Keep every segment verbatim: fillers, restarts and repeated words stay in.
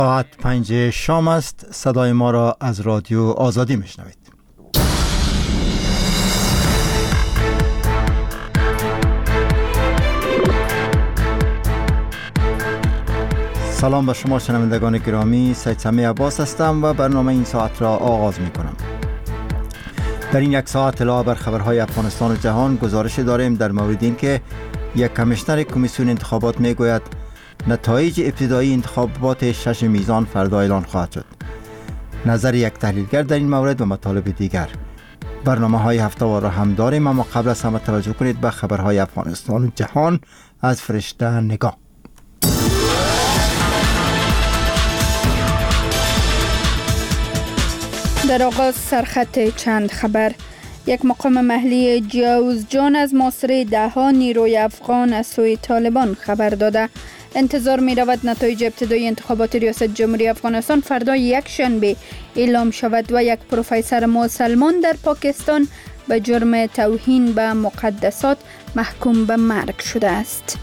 ساعت پنج شام است. صدای ما را از رادیو آزادی میشنوید. سلام به شما شنوندگان گرامی، سید سمی عباس هستم و برنامه این ساعت را آغاز می کنم. در این یک ساعت اطلاع بر خبرهای افغانستان و جهان گزارش داریم در مورد این که یک کمیشنر کمیسیون انتخابات می گوید نتایج ابتدایی انتخابات شش میزان فردا اعلان خواهد شد. نظر یک تحلیلگر در این مورد و مطالب دیگر. برنامه های هفته‌وار را هم داریم، اما قبل از همه توجه کنید به خبرهای افغانستان و جهان از فرشته نگاه. در آغاز سرخط چند خبر. یک مقام محلی جوزجان از محاصره ده ها نیروی افغان از سوی طالبان خبر داده. انتظار می رود نتایج ابتدایی انتخابات ریاست جمهوری افغانستان فردا یک شنبه اعلام شود و یک پروفسور مسلمان در پاکستان به جرم توهین به مقدسات محکوم به مرگ شده است.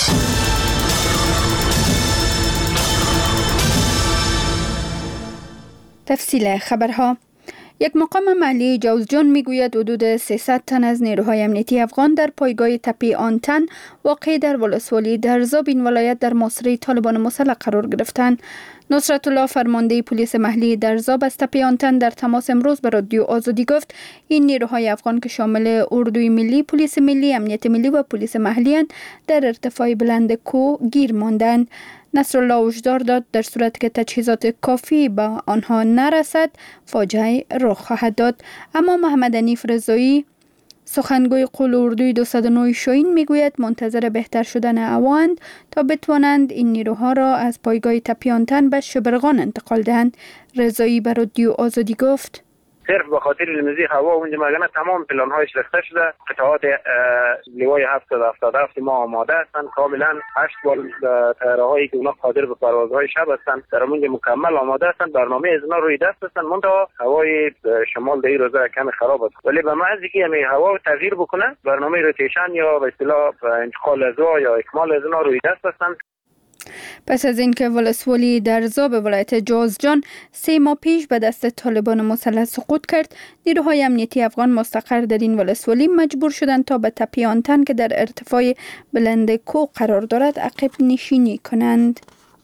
تفصیل خبرها. یک مقام محلی جوزجان میگوید حدود سیصد تن از نیروهای امنیتی افغان در پایگاه تپه آنتن واقع در ولسوالی درزاب این ولایت در محاصره طالبان مسلح قرار گرفتند. نصرت الله فرمانده پلیس محلی درزاب از تپه آنتن در تماس امروز به رادیو آزادی گفت این نیروهای افغان که شامل اردوی ملی، پلیس ملی، امنیت ملی و پلیس محلی اند در ارتفاع بلند کوه گیر ماندند. نصرالله هشدار داد در صورت که تجهیزات کافی به آنها نرسد فاجعه رخ خواهد داد. اما محمد حنیف رضایی سخنگوی قول اردوی دویست و نه شاهین میگوید منتظر بهتر شدن هواند تا بتوانند این نیروها را از پایگاه تپه آنتن به شبرغان انتقال دهند. رضایی به رادیو آزادی گفت صرف به خاطر لمزی هوا اونجا مگنه تمام پلان هایش ریخته شده. قطعات لیوای هفتاد هفتاد هفت ما آماده هستند. کاملا هشت بال طیاره هایی که اونا قادر به پروازهای شب هستند در اونجا مکمل آماده هستند. برنامه از اونا روی دست هستند. منتها هوای شمال در این روزا کمی خراب است، ولی به محض که همین هوا تغییر بکنه برنامه روتیشن یا به اصطلاح انتقال از یا اکمال از اونا روی دست هستند. پس از اینکه ولسوالی درزاب ولایت جوزجان سه ماه پیش به دست طالبان مسلح سقوط کرد، نیروهای امنیتی افغان مستقر در این ولسوالی مجبور شدند تا به تپه آنتن که در ارتفاع بلند کوه قرار دارد عقب نشینی کنند.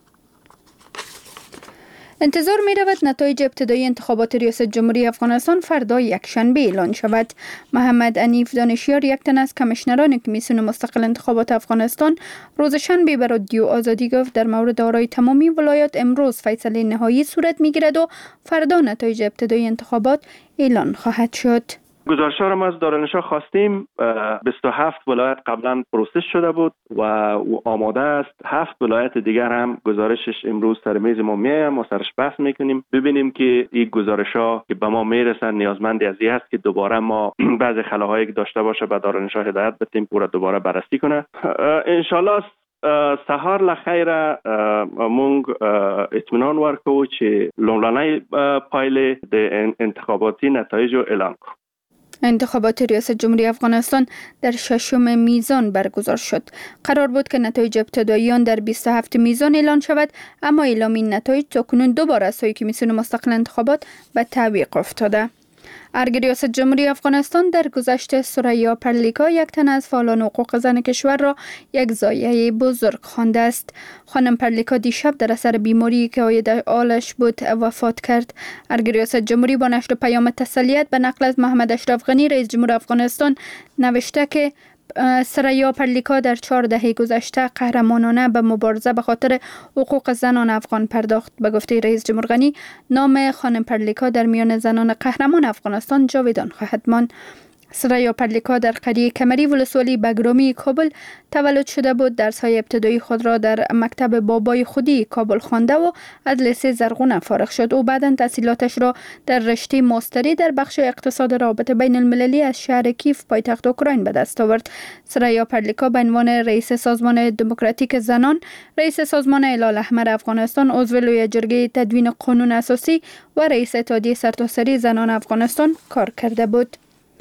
انتظار می رود نتایج ابتدایی انتخابات ریاست جمهوری افغانستان فردا یک شنبه اعلان شود. محمد حنیف دانشیار یک تن از کمیشنران کمیسیون مستقل انتخابات افغانستان روز شنبه به رادیو آزادی گفت در مورد آرای تمامی ولایات امروز فیصله نهایی صورت می گیرد و فردا نتایج ابتدایی انتخابات اعلان خواهد شد. گزارش‌ها را ما از دارالنشا خواستیم. بیست و هفت ولایت قبلا پروسس شده بود و آماده است. هفت ولایت دیگر هم گزارشش امروز سر میز ما میاد، ما سرش بحث میکنیم ببینیم که این گزارش‌ها که به ما میرسن نیازمند از این است که دوباره ما بعضی خلاهایی که داشته باشه به دارالنشا هدایت بدیم پورا دوباره بررسی کنه. ان شاءالله سهار لخیر مونږ اطمینان ورکو چې لومړنۍ پایلې د انتخاباتي نتایج اعلان کړو. انتخابات ریاست جمهوری افغانستان در ششم میزان برگزار شد. قرار بود که نتایج ابتدایی آن در بیست و هفت میزان اعلان شود، اما اعلام این نتایج تاکنون دو بار از سوی کمیسیون مستقل انتخابات به تعویق افتاده. ارگ ریاست جمهوری افغانستان در گذشته ثریا پرلیکا یک تن از فعالان حقوق زن کشور را یک ضایعه بزرگ خوانده است. خانم پرلیکا دیشب در اثر بیماری که عاید آلش بود وفات کرد. ارگ ریاست جمهوری با نشر پیام تسلیت به نقل از محمد اشرف غنی رئیس جمهور افغانستان نوشته که ثریا پرلیکا در چهار دهه گذشته قهرمانانه به مبارزه به خاطر حقوق زنان افغان پرداخت. به گفته رئیس جمهور غنی نام خانم پرلیکا در میان زنان قهرمان افغانستان جاودان خواهد ماند. ثریا پرلیکا در قریه کمری ولسوالی بگرامی کابل تولد شده بود. درس‌های ابتدایی خود را در مکتب بابای خودی کابل خوانده و از لیسه زرغونه فارغ شد. او بعداً تحصیلاتش را در رشته ماستری در بخش اقتصاد روابط بین المللی از شهر کیف پایتخت اوکراین به دست آورد. ثریا پرلیکا به عنوان رئیس سازمان دموکراتیک زنان، رئیس سازمان هلال احمر افغانستان، عضو لوی جرگه تدوین قانون اساسی و رئیس اتحادیه سرتاسری زنان افغانستان کار کرده بود.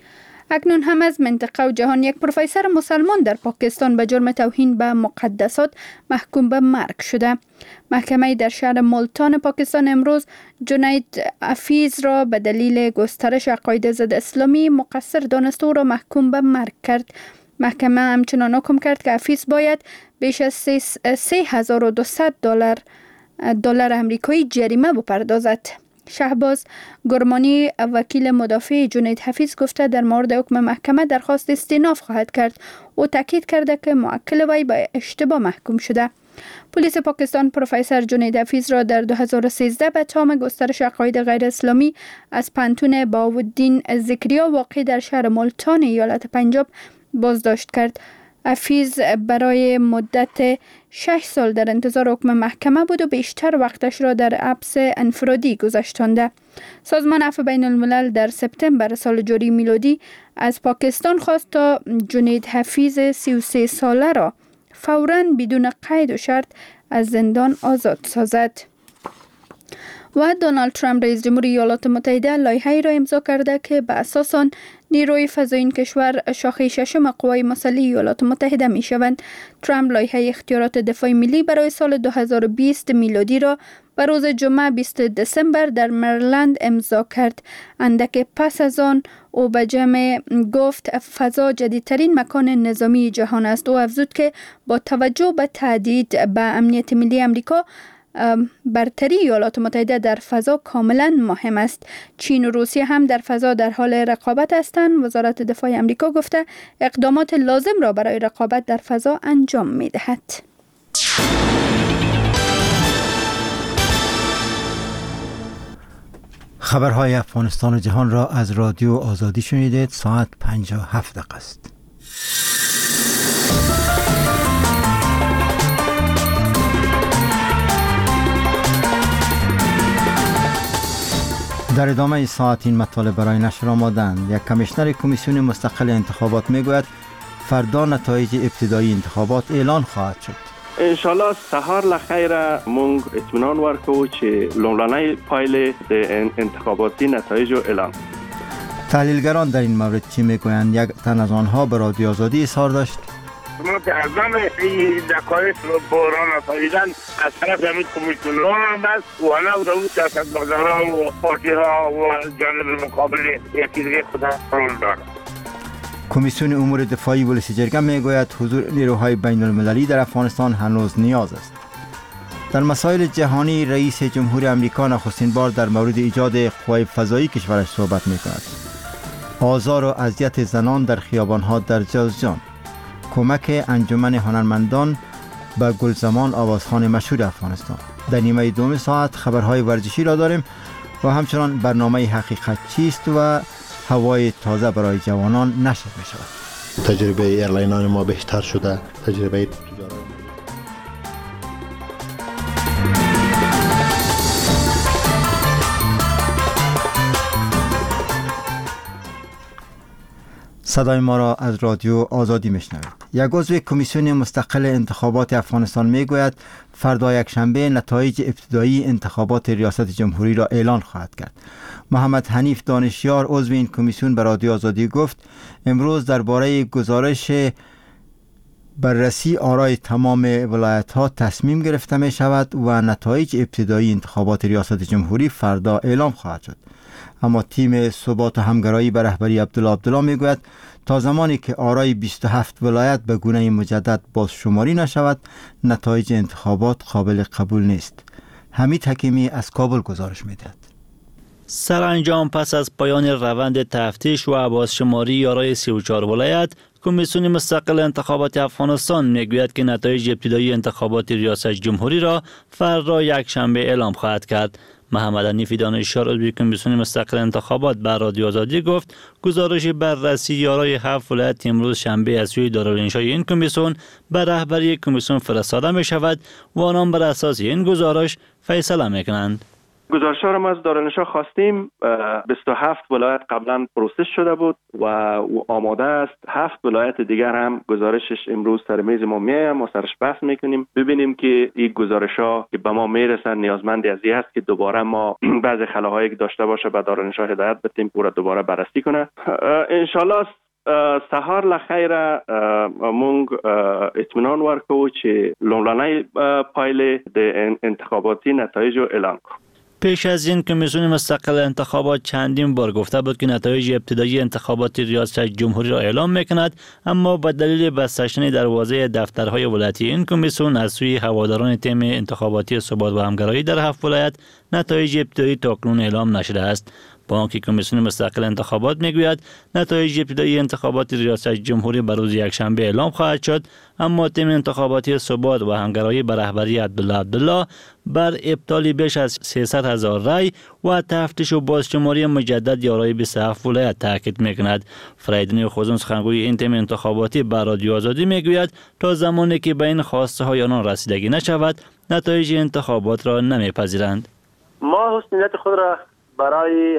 اکنون هم از منطقه و جهان یک پروفسور مسلمان در پاکستان به جرم توهین به مقدسات محکوم به مرگ شده. محکمه در شهر ملتان پاکستان امروز جنید حفیظ را به دلیل گسترش عقاید ضد اسلامی مقصر دانست و او را محکوم به مرگ کرد. محکمه همچنان حکم کرد که حفیظ باید بیش از سه هزار و دویست دلار دلار امریکایی جریمه بپردازد. شهباز گرمانی وکیل مدافع جنید حفیظ گفته در مورد حکم محکمه درخواست استئناف خواهد کرد. او تاکید کرده که موکل وی به اشتباه محکوم شده. پلیس پاکستان پروفسور جنید حفیظ را در دو هزار و سیزده به تهم گسترش عقاید غیر اسلامی از پنتون بهاءالدین ذکریا واقع در شهر ملتان ایالت پنجاب بازداشت کرد. حفیظ برای مدت شش سال در انتظار حکم محکمه بود و بیشتر وقتش را در حبس انفرادی گذشتانده. سازمان عفو بین الملل در سپتامبر سال جاری میلادی از پاکستان خواست تا جنید حفیظ سی و سه ساله را فوراً بدون قید و شرط از زندان آزاد سازد. و دونالد ترامپ رئیس جمهوری ایالات متحده لایحه‌ای را امضا کرده که به اساس آن نیروی فضایی این کشور شاخه ششم قوای مسلح ایالات متحده می شوند. ترامپ لایحه اختیارات دفاع ملی برای سال دو هزار و بیست میلادی را به روز جمعه بیست دسامبر در مریلند امضا کرد. اندک پس از آن او به جمع گفت فضا جدیدترین مکان نظامی جهان است. او افزود که با توجه به تهدید به امنیت ملی امریکا، برتری ایالات متحده در فضا کاملا مهم است. چین و روسیه هم در فضا در حال رقابت هستند. وزارت دفاع امریکا گفته اقدامات لازم را برای رقابت در فضا انجام می دهد. خبرهای افغانستان و جهان را از رادیو آزادی شنیدید. ساعت پنج و هفت دقیقه است. در ادامه ساعت این مطالب برای نشر آمادند. یک کمیشنر کمیسیون مستقل انتخابات میگوید فردا نتایج ابتدایی انتخابات اعلان خواهد شد. انشالله سهار لخیر مونگ اطمینان ورکو چه لومړنۍ پایله د انتخاباتی نتایج اعلان. تحلیلگران در این مورد چی میگویند؟ یک تن از آنها به رادیو آزادی اظهار داشت. ما که از نام این دقایق بحران آفریدن از طرف همین کمیسیون‌ها بس و انا و رو سیاست‌مداران و پارتی‌ها و جانب مقابل یکی دیگه خدا رول دارد. کمیسیون امور دفاعی ولسی جرگه میگوید حضور نیروهای بین المللی در افغانستان هنوز نیاز است. در مسائل جهانی رئیس جمهور امریکا نخستین بار در مورد ایجاد قوای فضایی کشورش صحبت میکند. آزار و اذیت زنان در خیابان‌ها در جازجان. کمک انجمن هنرمندان به گلزمان آوازخوان مشهور افغانستان. در نیمه دوم ساعت خبرهای ورزشی را داریم و همچنان برنامه حقیقت چیست و هوای تازه برای جوانان نشر می شود. تجربه ایرلاینان ما بهتر شده. تجربه تجارت صدای ما را از رادیو آزادی میشنوید. یک عضو کمیسیون مستقل انتخابات افغانستان میگوید فردا یکشنبه نتایج ابتدایی انتخابات ریاست جمهوری را اعلان خواهد کرد. محمد حنیف دانشیار عضو این کمیسیون به رادیو آزادی گفت امروز درباره گزارش بررسی آرای تمام ولایت ها تصمیم گرفته می شود و نتایج ابتدایی انتخابات ریاست جمهوری فردا اعلام خواهد شد. اما تیم ثبات و همگرایی به رهبری عبدالله عبدالله میگوید تا زمانی که آرای بیست و هفت ولایت به گونه مجدد بازشماری نشود نتایج انتخابات قابل قبول نیست. حمید حکیمی از کابل گزارش میدهد. سرانجام پس از پایان روند تفتیش و بازشماری آرای سی و چهار ولایت، کمیسیون مستقل انتخابات افغانستان میگوید که نتایج ابتدایی انتخابات ریاست جمهوری را فردا یک شنبه اعلام خواهد کرد. محمد حنیف دانشیار عضو کمیسیون مستقل انتخابات بر رادیو آزادی گفت گزارش بررسی آرای هفت ولایت امروز شنبه از سوی دارالانشای این کمیسیون به رهبری کمیسیون فرستاده می شود و آنان بر اساس این گزارش فیصله می کنند. گزارش ها را از دارالنشا خواستیم. بیست و هفت ولایت قبلا پروسس شده بود و آماده است. هفت ولایت دیگر هم گزارشش امروز سر میز ما میاد، ما سرش بحث میکنیم ببینیم که این گزارش ها که به ما میرسن نیازمند از این است که دوباره ما بعض خلاهایی که داشته باشه به دارالنشا هدایت بدیم پورا دوباره بررسی کنه. ان شاء الله سهار لخیر مونږ اطمینان ورکو چې لومړنۍ پایلې د انتخاباتي نتایج اعلان کړو. پیش از این کمیسیون مستقل انتخابات چندین بار گفته بود که نتایج ابتدایی انتخابات ریاست جمهوری را اعلام میکند، اما به دلیل بسته شدن دروازه دفترهای ولایتی این کمیسیون از سوی هواداران تیم انتخاباتی ثبات و همگرایی در هفت ولایت نتایج ابتدایی تاکنون اعلام نشده است. با آنکه کمیسیون مستقل انتخابات میگوید نتایج ابتدایی انتخابات ریاست جمهوری بر روز یکشنبه اعلام خواهد شد، اما تیم انتخاباتی ثبات و همگرایی به رهبری عبدالله عبدالله بر ابطال بیش از سیصد هزار رای و تفتیش و بازشماری مجدد یارای بیست و هفت ولایت تاکید میکند. فریدون خوزون سخنگوی این تیم انتخاباتی بر رادیو آزادی میگوید تا زمانی که به این خواسته های آنان رسیدگی نشود نتایج انتخابات را نمیپذیرند. ما حسنیت خود را برای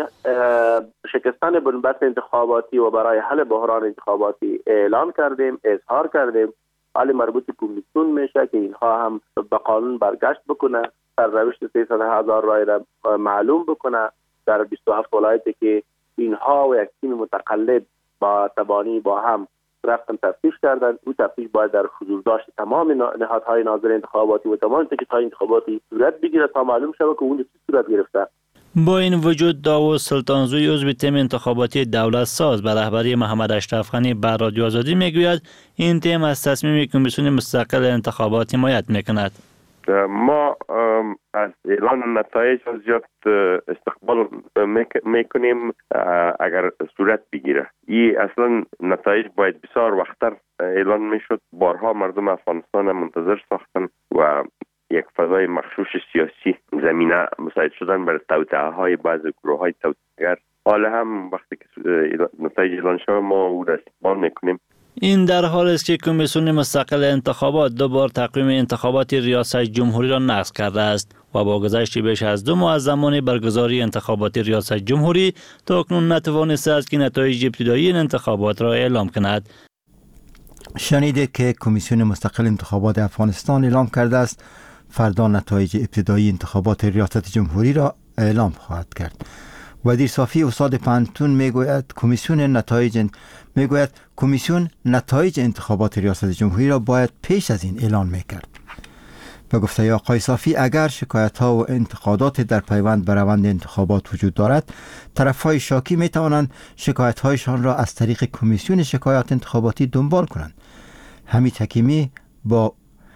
شکستن بنبست انتخاباتی و برای حل بحران انتخاباتی اعلان کردیم، اظهار کردیم. حال مربوط کمیسیون میشه که اینها هم به قانون برگشت بکنه، در روش سیصد هزار رای را معلوم بکنه در بیست و هفت ولایتی که اینها و یک تیم متقلب با تبانی با هم رفتن تفتیش کردن. او تفتیش باید در حضور داشت تمام نهادهای ناظر انتخاباتی و تمام تکیه‌های انتخاباتی صورت بگیره تا معلوم شود که اون چه صورت گرفته. با این وجود داوود سلطانزوی عضو تیم انتخاباتی دولت ساز به رهبری محمد اشرف غنی بر رادیو آزادی میگوید این تیم از تصمیم کمیسیون مستقل انتخابات حمایت میکند. ما از اعلان نتایج زیاد استقبال میکنیم اگر صورت بگیره. این اصلا نتایج باید بسیار وقتر اعلان میشد. بارها مردم افغانستان منتظر ساختن و یک فضای مخشوش سیاسی زمینه مساعد شدن برای توطئه های بعض گروه های توطئه‌گر. حالا هم وقتی که نتایج اعلان شود ما او را استقبال میکنیم. این در حال است که کمیسیون مستقل انتخابات دو بار تقویم انتخابات ریاست جمهوری را نقض کرده است و با گذشت بیش از دو ماه از زمان برگزاری انتخابات ریاست جمهوری تاکنون نتوانسته است که نتایج ابتدایی انتخابات را اعلام کند. شنیده که کمیسیون مستقل انتخابات افغانستان اعلام کرده است فردا نتایج ابتدایی انتخابات ریاست جمهوری را اعلام خواهد کرد. وزیر صافی استاد پانتون میگوید کمیسیون نتایج میگوید کمیسیون نتایج انتخابات ریاست جمهوری را باید پیش از این اعلان میکرد. به گفته آقای صافی اگر شکایت ها و انتقادات در پیوند به روند انتخابات وجود دارد، طرف های شاکی می توانند شکایت هایشان را از طریق کمیسیون شکایات انتخاباتی دنبال کنند. حمید حکیمی با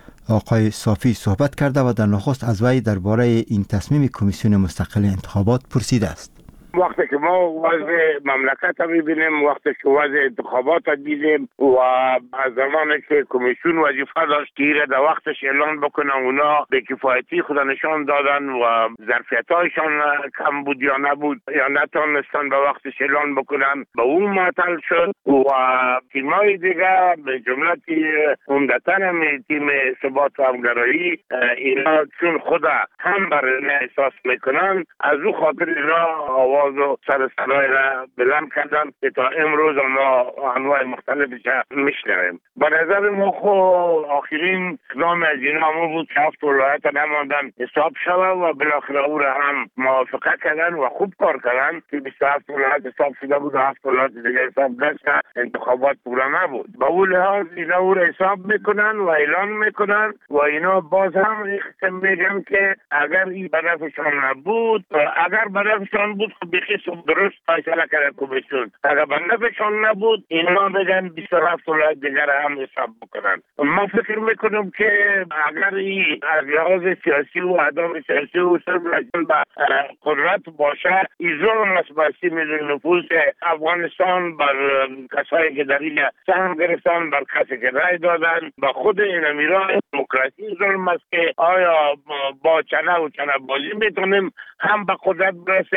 آقای صافی صحبت کرده و در نخست از وی درباره این تصمیم کمیسیون مستقل انتخابات پرسیده است. وقتی که ما وضع مملکت رو میبینیم، وقتی که وضع انتخابات رو دیدیم و از زمانی که کمیسیون وظیفه داشت که در وقتش اعلان بکنه، اونا به کفایتی خود نشان دادن و ظرفیت هایشان کم بود یا نبود یا نتونستن به وقتش اعلان بکنن، به اون معطل شد و تیمای دیگه به جمله عمدتاً تیم ثبات و همگرایی اینا چون خود هم برای احساس میکنن از او خاطر را آواز و سر صدای را بلند کردن که تا امروز ما انواع مختلفش میشنویم. به نظر ما خو آخرین اقدام از اینا ما بود که هفت ولایت نماندن حساب شود و بالاخره او را هم موافقه کردن و خوب کار کردن که بیست و هفت ولایت حساب شده بود و هفت ولایت دیگه حساب نشد، انتخابات پورا نبود. با اون لحاظ اینا او را حساب میکنن و اعلان میکنن و اینا باز هم اختم میگن که اگر این برفشان نبود، اگر برفشان بود بخیص درست فیصله کرده کمیسیون، اگر برفشان نبود اینا بگن بیست و هفت ولایت دیگر هم حساب بکنن. ما فکر میکنم که اگر این از لحاظ سیاسی و عدم سیاسی و صرف به قدرت باشه، این ظلم است بر سی میلیون نفوس افغانستان بر کسایی که در این سهم گرفتن، بر کسی که رای دادن، به خود این امیران دموکراسی ظلم است که آیا با چنه و چنه بازی میتونیم هم به قدرت برسیم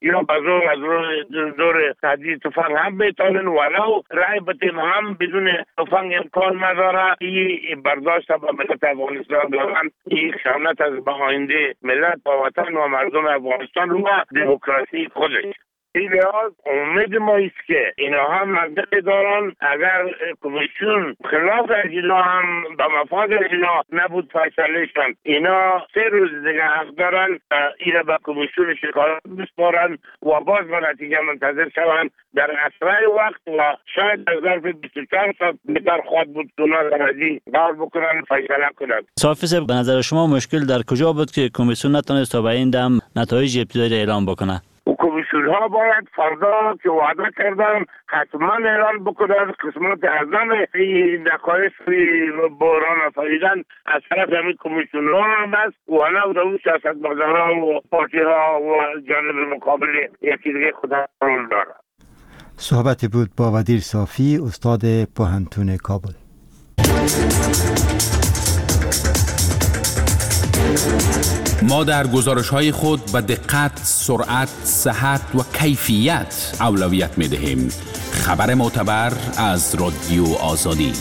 یا به زور از روی زور تهدید تفنگ هم میتونن، ولو رای بتیم هم بدون تفنگ امکان نداره. این برداشت به ملت افغانستان دارن، این خیانت از به آینده ملت و وطن و مردم افغانستان و دموکراسی خودش. این لحاظ امید ما است که اینا هم منطقی دارن. اگر کمیسیون خلاف از اینا هم به مفاد اینا نبود فیصلهشان، اینا سه روز دیگه حق دارن اینا به کمیسیون شکایت بسپارن و باز به نتیجه منتظر شوند در اسرع وقت و شاید در ظرف بیست و چهار ساعت بهتر خواهد بود که اونا در ازی دار بکنن فیصله کنند. صافی صاحب، به نظر شما مشکل در کجا بود که کمیسیون نتونست تا به این دم نتایج ابتدایی اعلام بکنه؟ و کمیسیون ها باید فردا که وعده کردن حتما اعلان بکنن قسمت اعظم این دقایق بحران آفریدن از طرف همین کمیسیون ها هم است و نه رو سیاستمداران و پارتی ها و جانب مقابل یکی دیگه خدا رول داره. صحبت بود با ودیر صافی، استاد پوهنتون کابل. ما در گزارش‌های خود به دقت، سرعت، صحت و کیفیت اولویت می‌دهیم. خبر معتبر از رادیو آزادی.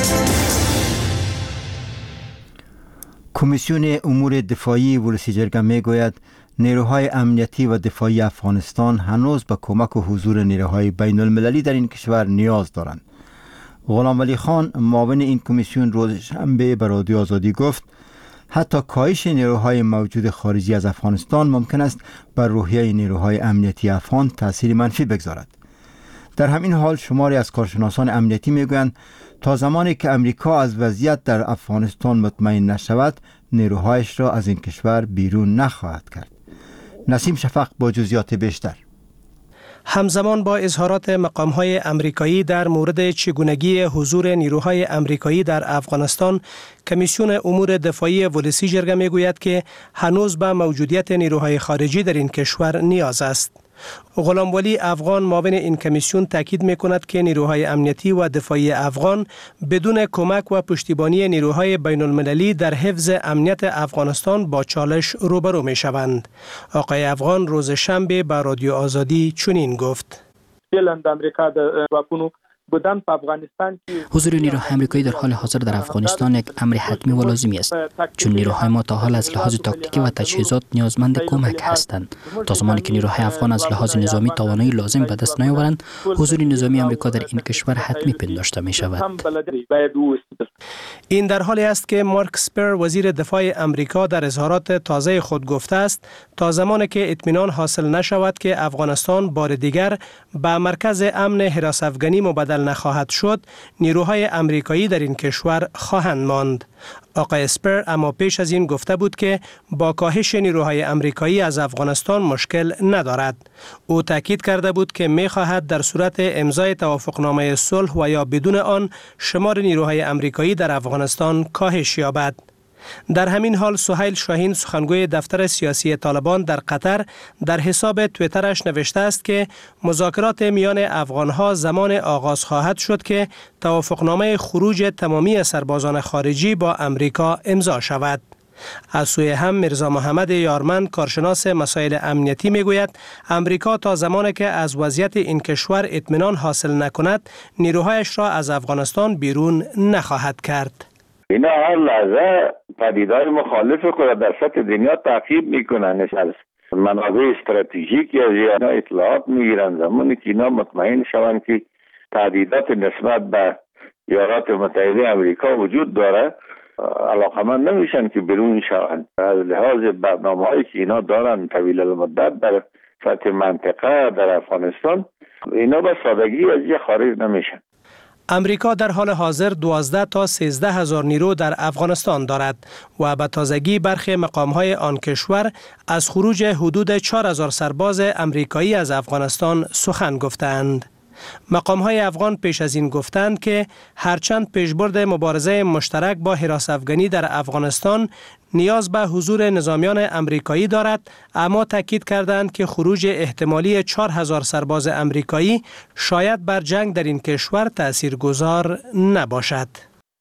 کمیسیون امور دفاعی ولسی جرگه میگوید نیروهای امنیتی و دفاعی افغانستان هنوز به کمک و حضور نیروهای بین المللی در این کشور نیاز دارند. غلام ولی خان، معاون این کمیسیون، روز شنبه به رادیو آزادی گفت حتی کاهش نیروهای موجود خارجی از افغانستان ممکن است بر روحیه نیروهای امنیتی افغان تأثیر منفی بگذارد. در همین حال شماری از کارشناسان امنیتی میگویند تا زمانی که امریکا از وضعیت در افغانستان مطمئن نشود نیروهایش را از این کشور بیرون نخواهد کرد. نسیم شفق با جزئیات بیشتر. همزمان با اظهارات مقام‌های امریکایی در مورد چگونگی حضور نیروهای امریکایی در افغانستان، کمیسیون امور دفاعی ولسی جرگه میگوید که هنوز به موجودیت نیروهای خارجی در این کشور نیاز است. غلام ولی افغان، معاون این کمیسیون، تاکید میکند که نیروهای امنیتی و دفاعی افغان بدون کمک و پشتیبانی نیروهای بین المللی در حفظ امنیت افغانستان با چالش روبرو می شوند. آقای افغان روز شنبه به رادیو آزادی چنین گفت: امریکا در واپونو بودن په افغانستان حضور نیروهای آمریکایی در حال حاضر در افغانستان یک امر حتمی و لازمی است، چون نیروهای ما تا حال از لحاظ تاکتیکی و تجهیزات نیازمند کمک هستند. تا زمانی که نیروهای افغان از لحاظ نظامی توانایی لازم به دست نیاورند، حضور نظامی آمریکا در این کشور حتمی پنداشته می شود. این در حالی است که مارک اسپر، وزیر دفاع آمریکا، در اظهارات تازه خود گفته است تا زمانی که اطمینان حاصل نشود که افغانستان بار دیگر به مرکز امن حراس افغانی مبادله نخواهد شد، نیروهای امریکایی در این کشور خواهند ماند. آقای اسپر اما پیش از این گفته بود که با کاهش نیروهای امریکایی از افغانستان مشکل ندارد. او تاکید کرده بود که می خواهد در صورت امضای توافقنامه صلح و یا بدون آن شمار نیروهای امریکایی در افغانستان کاهش یابد. در همین حال سهیل شاهین، سخنگوی دفتر سیاسی طالبان در قطر، در حساب توییترش نوشته است که مذاکرات میان افغانها زمان آغاز خواهد شد که توافقنامه خروج تمامی سربازان خارجی با امریکا امضا شود. از سوی هم میرزا محمد یارمند، کارشناس مسائل امنیتی، میگوید امریکا تا زمانی که از وضعیت این کشور اطمینان حاصل نکند نیروهایش را از افغانستان بیرون نخواهد کرد. اینا هر لحظه پدیدهای مخالف خود در سطح دنیا تعقیب میکنن، از منابع استراتژیکی از اینا اطلاعات میگیرن. زمانی که اینا مطمئن شوند که تهدیدات نسبت به ایالات متحده امریکا وجود داره، علاقمند نمیشن که بیرون شوند. از لحاظ برنامه‌هایی که اینا دارن طویل المدت در سطح منطقه در افغانستان، اینا به سادگی از یه خارج نمیشن. امریکا در حال حاضر دوازده تا سیزده هزار نیرو در افغانستان دارد و به تازگی برخی مقام‌های آن کشور از خروج حدود چهار هزار سرباز امریکایی از افغانستان سخن گفتند. مقام‌های افغان پیش از این گفتند که هرچند پیشبرد مبارزه مشترک با حراس افغانی در افغانستان نیاز به حضور نظامیان امریکایی دارد، اما تاکید کردند که خروج احتمالی چهار هزار سرباز امریکایی شاید بر جنگ در این کشور تاثیرگذار نباشد.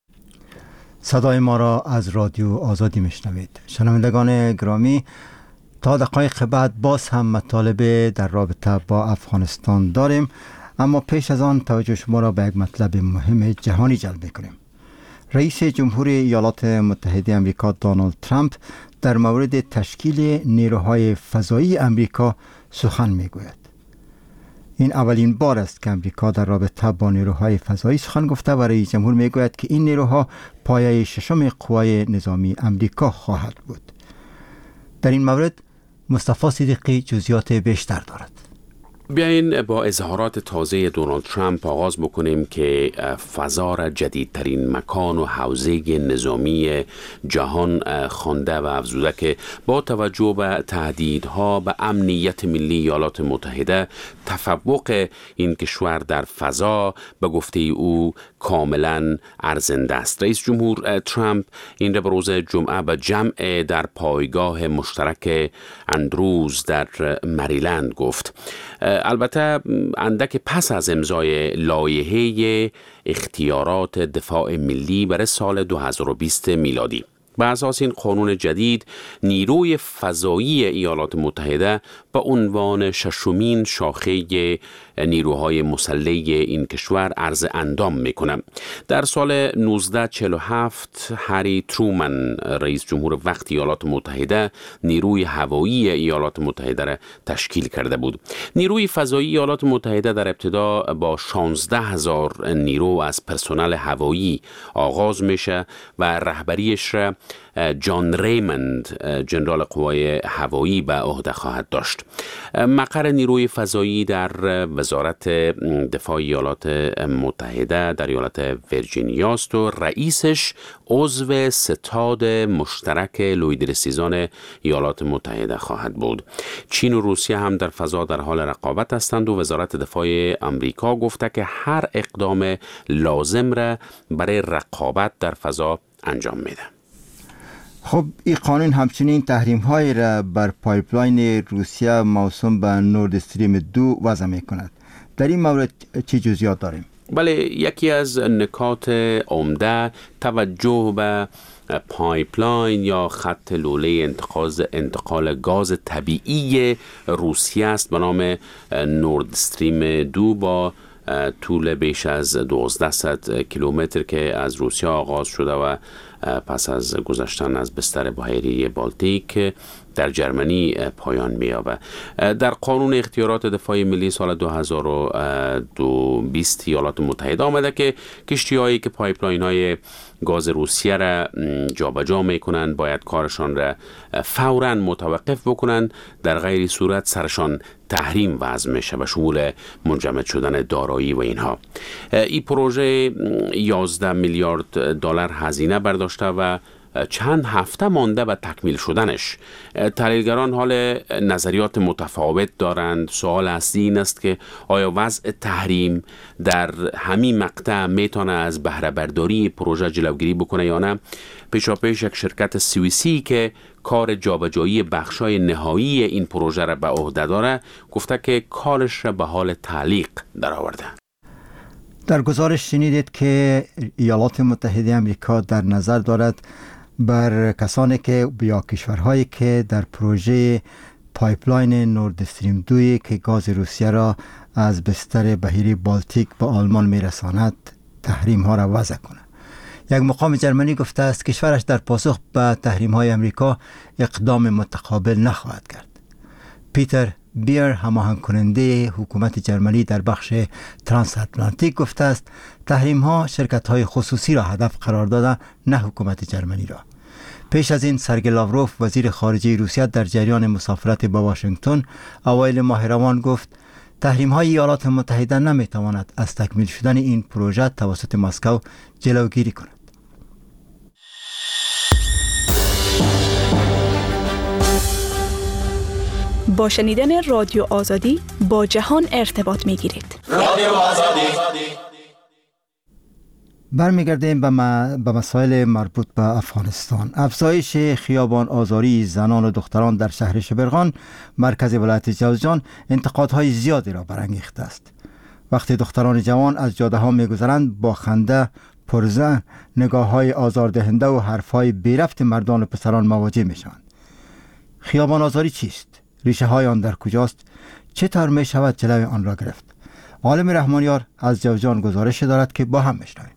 صدای ما را از رادیو آزادی میشنوید. شنوندگان گرامی، تا دقایق بعد باز هم مطالب در رابطه با افغانستان داریم، اما پیش از آن توجه شما را به یک مطلب مهم جهانی جلب می‌کنیم. رئیس جمهور ایالات متحده آمریکا دونالد ترامپ در مورد تشکیل نیروهای فضایی آمریکا سخن میگوید. این اولین بار است که آمریکا در رابطه با نیروهای فضایی سخن گفته و رئیس جمهور میگوید که این نیروها پایه ششم قوای نظامی آمریکا خواهد بود. در این مورد مصطفی صدیقی جزئیات بیشتر دارد. بیاین با اظهارات تازه دونالد ترامپ آغاز بکنیم که فضا را جدیدترین مکان و حوزه نظامی جهان خوانده و افزوده که با توجه به تهدیدها به امنیت ملی ایالات متحده تفوق این کشور در فضا به گفته او کاملا ارزنده است. رئیس جمهور ترامپ این را به روز جمعه به جمع در پایگاه مشترک اندروز در مریلند گفت. البته اندک پس از امضای لایحه اختیارات دفاع ملی برای سال دو هزار و بیست میلادی. به اساس این قانون جدید نیروی فضایی ایالات متحده به عنوان ششمین شاخه نیروهای مسلح این کشور عرض اندام میکنه. در سال نوزده چهل و هفت هری ترومن رئیس جمهور وقت ایالات متحده نیروی هوایی ایالات متحده را تشکیل کرده بود. نیروی فضایی ایالات متحده در ابتدا با شانزده هزار نیرو از پرسنل هوایی آغاز میشه و رهبریش را جان ریمند جنرال قوای هوایی به عهده خواهد داشت. مقر نیروی فضایی در وزارت دفاع ایالات متحده در ایالت ویرجینیا است و رئیسش عضو ستاد مشترک لویدرسیزان ایالات متحده خواهد بود. چین و روسیه هم در فضا در حال رقابت هستند و وزارت دفاع آمریکا گفته که هر اقدام لازم را برای رقابت در فضا انجام میده. خب این قانون همچنین تحریم های را بر پایپلاین روسیه موسوم به نورد استریم دو وضع می کند. در این مورد چه جزئیات داریم؟ بله، یکی از نکات عمده توجه به پایپلاین یا خط لوله انتقال انتقال گاز طبیعی روسیه است به نام نورد استریم دو با طول بیش از دوازده کیلومتر که از روسیه آغاز شده و پس از گذشتن از بستر بحیره بالتیک در جرمنی پایان می‌یابد. در قانون اختیارات دفاع ملی سال دو هزار و بیست ایالات متحده آمده که کشتی‌هایی که پایپلاین‌های گاز روسیه را جابجا می‌کنند باید کارشان را فوراً متوقف بکنند، در غیر صورت سرشان تحریم وضع میشه به شمول منجمد شدن دارایی و اینها. این پروژه یازده میلیارد دلار هزینه برداشته و چند هفته مانده به تکمیل شدنش. تحلیلگران حال نظریات متفاوت دارند. سوال اصلی این است که آیا وضع تحریم در همین مقطع میتونه از بهره برداری پروژه جلوگیری بکنه یا نه. پیشاپیش یک شرکت سوئیسی که کار جابجایی بخشای نهایی این پروژه را به عهده داره گفته که کارش را به حال تعلیق درآورده. در گزارش شنیدید که ایالات متحده آمریکا در نظر دارد بر کسانی که یا کشورهایی که در پروژه پایپلاین نورد استریم دوی که گاز روسیه را از بستر بحیره بالتیک به آلمان میرساند تحریم ها را وضع کنه. یک مقام جرمنی گفته است کشورش در پاسخ به تحریم های امریکا اقدام متقابل نخواهد کرد. پیتر بیر هماهنگ کننده حکومت جرمنی در بخش ترانس اتلانتیک گفته است تحریم ها شرکت های خصوصی را هدف قرار داده نه حکومت جرمنی را. پیش از این سرگئی لاوروف وزیر خارجه روسیه در جریان مسافرت به واشنگتن اوایل ماه روان گفت تحریم های ایالات متحده نمی تواند از تکمیل شدن این پروژه توسط مسکو جلوگیری کند. با شنیدن رادیو آزادی با جهان ارتباط می گیرید. رادیو آزادی. برمیگردیم به, م... به مسائل مربوط به افغانستان. افزایش خیابان آزاری زنان و دختران در شهر شبرغان مرکز ولایت جوزجان انتقادهای زیادی را برانگیخته است. وقتی دختران جوان از جاده ها میگذرند با خنده پرزن نگاه های آزاردهنده و حرف های بی‌ربط مردان و پسران مواجه میشوند. خیابان آزاری چیست؟ ریشه های آن در کجاست؟ چطور می شود جلوی آن را گرفت؟ عالم رحمانیار از جوزجان گزارش دارد که با هم بشنویم.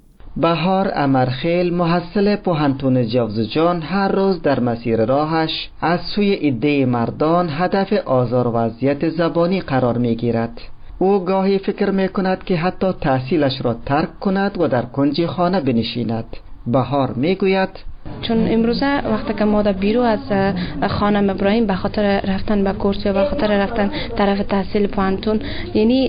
بهار امرخیل محصل پوهنتون جوزجان هر روز در مسیر راهش از سوی عده مردان هدف آزار و اذیت زبانی قرار می گیرد. او گاهی فکر می کند که حتی تحصیلش را ترک کند و در کنج خانه بنشیند. بهار می گوید چون امروزه وقتی که ما در بیرو از خانه مبراهیم به خاطر رفتن به کورس یا به خاطر رفتن طرف تحصیل پوهنتون، یعنی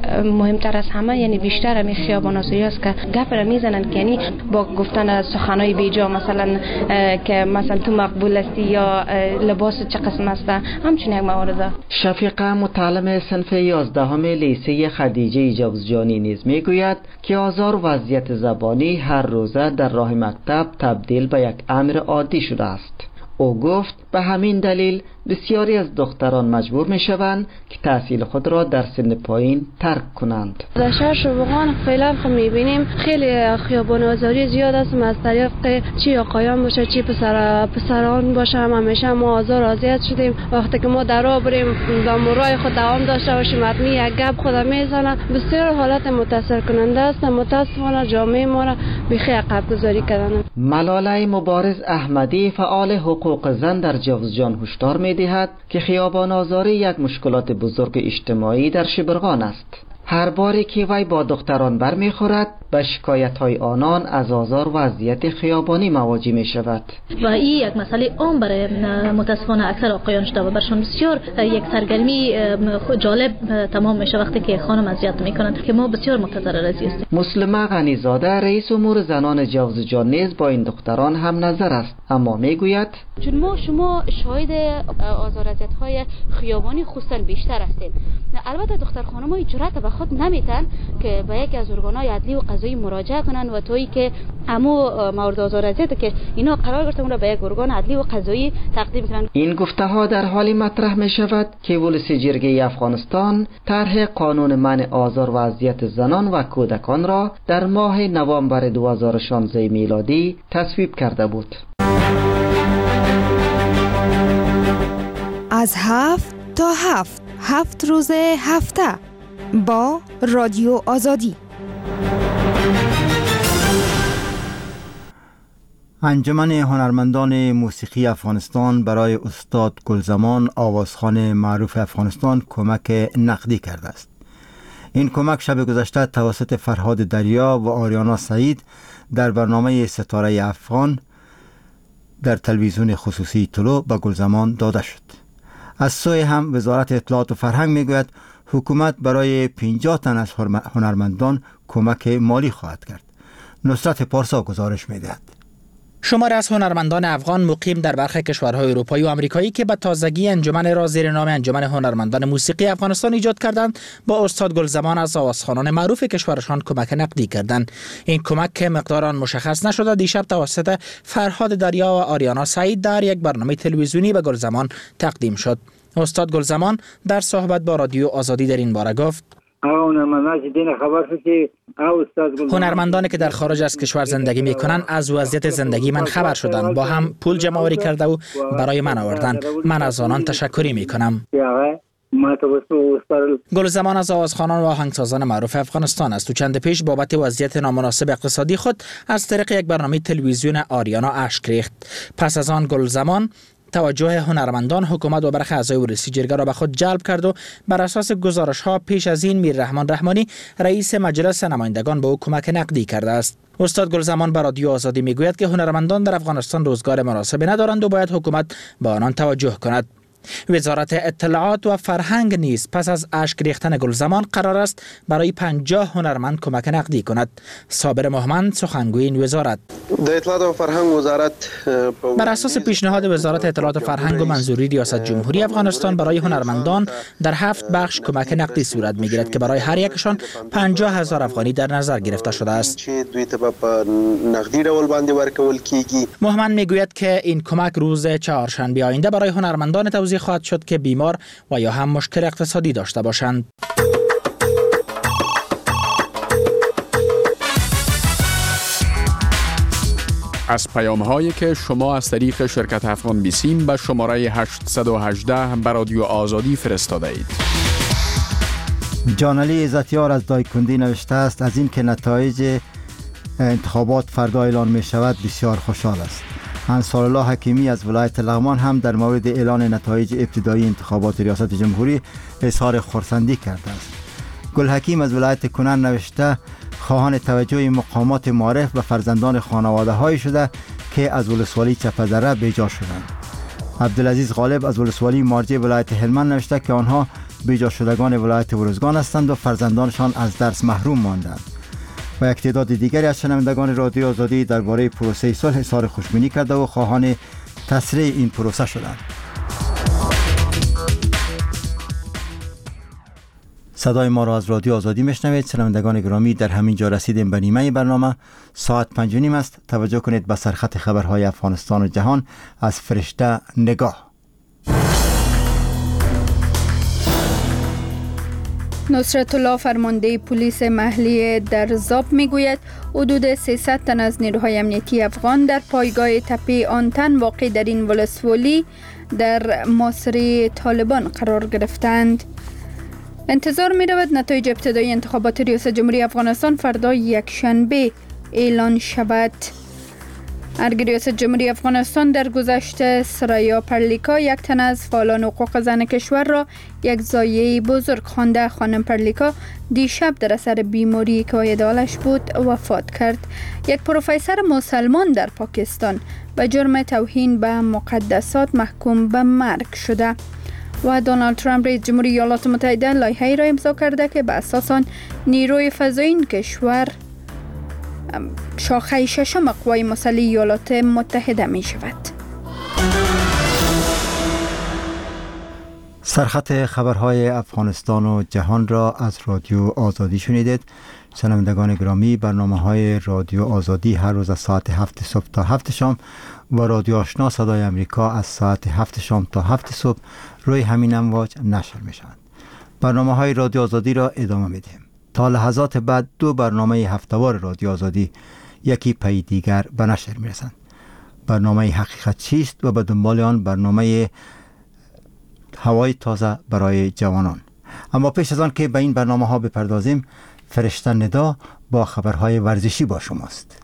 مهمتر از همه یعنی بیشتر می خیابان آزاری است که گپ را میزنن که یعنی با گفتن سخنای بیجا، مثلا که مثلا تو مقبول هستی یا لباس چه قسم است، همچنین یک موارد. شفیقه متعلم صنف یازدهم لیسه خدیجه جوزجانی نیز میگوید که آزار و اذیت زبانی هر روزه در راه مکتب تبدیل به یک امر عادی شده است. او گفت به همین دلیل بسیاری از دختران مجبور می شوند که تحصیل خود را در سن پایین ترک کنند. در شهر شبوغان فعلا خب می بینیم خیلی خیابان آزاری زیاد است، از طریق چی آقایان باشه چی پسر پسران باشه، هم همیشه ما آزار اذیت شدیم. وقتی که ما در راه بریم با مرای خود دوام داشته باشیم حتمی یک گپ خود میزنه. بسیار حالت متاثر کننده است. متاسفانه جامعه ما را بیخی عقب گذاری کردن. ملاله مبارز احمدی فعال حقوق زن در جوزجان هشدار می دهد که خیابان آزاری یک مشکلات بزرگ اجتماعی در شبرغان است. هر باری که وی با دختران برمیخورد به شکایت های آنان از آزار و اذیت خیابانی مواجه می شود. و این یک مسئله عام برای متاسفانه اکثر آقایان شده و برشان بسیار یک سرگرمی جالب تمام میشه وقتی که خانم اذیت میکنند که ما بسیار متضرر از این هستیم. مسلمه غنیزاده رئیس امور زنان جوزجان نیز با این دختران هم نظر است، اما میگوید چون ما شما شاهد آزار اذیت های خیابانی خصوصا بیشتر هستید. البته دختر خانم‌ها جرأت به خود نمیتن که به یکی از ارگان‌های عدلی و قضایی مراجعه کنن و تویی که همو مورد آزار اذیت که اینا قرار گرفته اون را به یک ارگان عدلی و قضایی تقدیم کنن. این گفته ها در حالی مطرح می شود که ولس جرگه افغانستان طرح قانون منع آزار و اذیت زنان و کودکان را در ماه نوامبر دو هزار و شانزده میلادی تصویب کرده بود. از هفت تا هفت هفت روز هفته با رادیو آزادی. انجمن هنرمندان موسیقی افغانستان برای استاد گلزمان آوازخوان معروف افغانستان کمک نقدی کرده است. این کمک شب گذشته توسط فرهاد دریا و آریانا سعید در برنامه ستاره افغان در تلویزیون خصوصی طلوع به گلزمان داده شد. از سوی هم وزارت اطلاعات و فرهنگ میگوید حکومت برای پنجاه تن از هنرمندان کمک مالی خواهد کرد. نصرت پارسا گزارش میدهد. شمار از هنرمندان افغان مقیم در برخی کشورهای اروپایی و آمریکایی که به تازگی انجمن را زیر نام انجمن هنرمندان موسیقی افغانستان ایجاد کردند با استاد گلزمان از آوازخوانان معروف کشورشان کمک نقدی کردند. این کمک که مقدار آن مشخص نشده دیشب توسط فرهاد دریا و آریانا سعید در یک برنامه تلویزیونی به گلزمان تقدیم شد. استاد گلزمان در صحبت با رادیو آزادی در این باره گفت: هنرمندانی که در خارج از کشور زندگی میکنن از وضعیت زندگی من خبر شدن، با هم پول جمع آوری کرده و برای من آوردن. من از آنان تشکری میکنم. گلزمان از آوازخوانان و آهنگسازان معروف افغانستان است. تو چند پیش بابت وضعیت نامناسب اقتصادی خود از طریق یک برنامه تلویزیون آریانا اشک ریخت. پس از آن گلزمان توجه هنرمندان، حکومت و برخی اعضای ولسی جرگه را به خود جلب کرد و بر اساس گزارش ها پیش از این میر رحمان رحمانی رئیس مجلس نمایندگان به او کمک نقدی کرده است. استاد گلزمان به رادیو آزادی میگوید که هنرمندان در افغانستان روزگار مناسب ندارند و باید حکومت به آنان توجه کند. وزارت اطلاعات و فرهنگ نیز پس از اشک ریختن گلزمان قرار است برای پنجاه هنرمند کمک نقدی کند. صابر محمد سخنگوی این وزارت: در اطلاعات و فرهنگ وزارت بر اساس پیشنهاد وزارت اطلاعات و فرهنگ و منظوری ریاست جمهوری افغانستان برای هنرمندان در هفت بخش کمک نقدی صورت میگیرد که برای هر یکشان پنجاه هزار افغانی در نظر گرفته شده است. نقدی رول باندې ورکول کیږي. محمد میگوید که این کمک روز چهارشنبه آینده برای هنرمندان توزیع خواهد شد که بیمار و یا هم مشکل اقتصادی داشته باشند. از پیام هایی که شما از طریق شرکت افغان بیسیم به شماره هشت یک هشت به رادیو آزادی فرستاده اید. جانعلی عزتیار از دایکندی نوشته است از این که نتایج انتخابات فردا اعلان می شود بسیار خوشحال است. انصارالله حکیمی از ولایت لغمان هم در مورد اعلان نتایج ابتدایی انتخابات ریاست جمهوری اظهار خرسندی کرده است. گل حکیم از ولایت کنن نوشته خواهان توجه مقامات معرف و فرزندان خانواده های شده که از ولسوالی چپدره بیجا شدند. عبدالعزیز غالب از ولسوالی مارجه ولایت هلمند نوشته که آنها بیجا شدگان ولایت ورزگان هستند و فرزندانشان از درس محروم ماندند. و یک تعداد دیگری از شنوندگان رادیو آزادی درباره پروسه صلح اظهار خوشبینی کرده و خواهان تسریع این پروسه شدند. صدای ما را از رادیو آزادی میشنوید. شنوندگان گرامی، در همین جا رسیدیم به نیمه برنامه. ساعت پنج و نیم است. توجه کنید به سرخط خبرهای افغانستان و جهان از فرشته نگاه. نصرت الله فرمانده پلیس محلی در زاب میگوید حدود سیصد تن از نیروهای امنیتی افغان در پایگاه تپه آنتن واقع در این ولسوالی در محاصره طالبان قرار گرفتند. انتظار می رود نتایج ابتدایی انتخابات ریاست جمهوری افغانستان فردا یک شنبه اعلان شود. ارگ ریاست جمهوری افغانستان در گذشته سرایا پرلیکا یک تن از فعالان حقوق زن کشور را یک ضایعه بزرگ خوانده. خانم پرلیکا دیشب در اثر بیماری که عاید حالش بود وفات کرد. یک پروفسور مسلمان در پاکستان به جرم توهین به مقدسات محکوم به مرگ شده. و دونالد ترامپ رئیس جمهوری ایالات متحده لایحه‌ای را امضا کرده که به اساس آن نیروی فضایی این کشور شاخه ششم قوای مسلح ایالات متحده می شود. سرخط خبرهای افغانستان و جهان را از رادیو آزادی شنیدید. شنوندگان گرامی، برنامه‌های رادیو آزادی هر روز از ساعت هفت صبح تا هفت شام و رادیو آشنا صدای امریکا از ساعت هفت شام تا هفت صبح روی همین امواج نشر می شوند. برنامه‌های رادیو آزادی را ادامه می دهیم. تا لحظات بعد دو برنامه هفته‌وار رادیو آزادی یکی پی دیگر به نشر می رسند. برنامه حقیقت چیست و به دنبال آن برنامه هوای تازه برای جوانان. اما پیش از آن که به این برنامه ها بپردازیم، فرشته ندا با خبرهای ورزشی با شماست.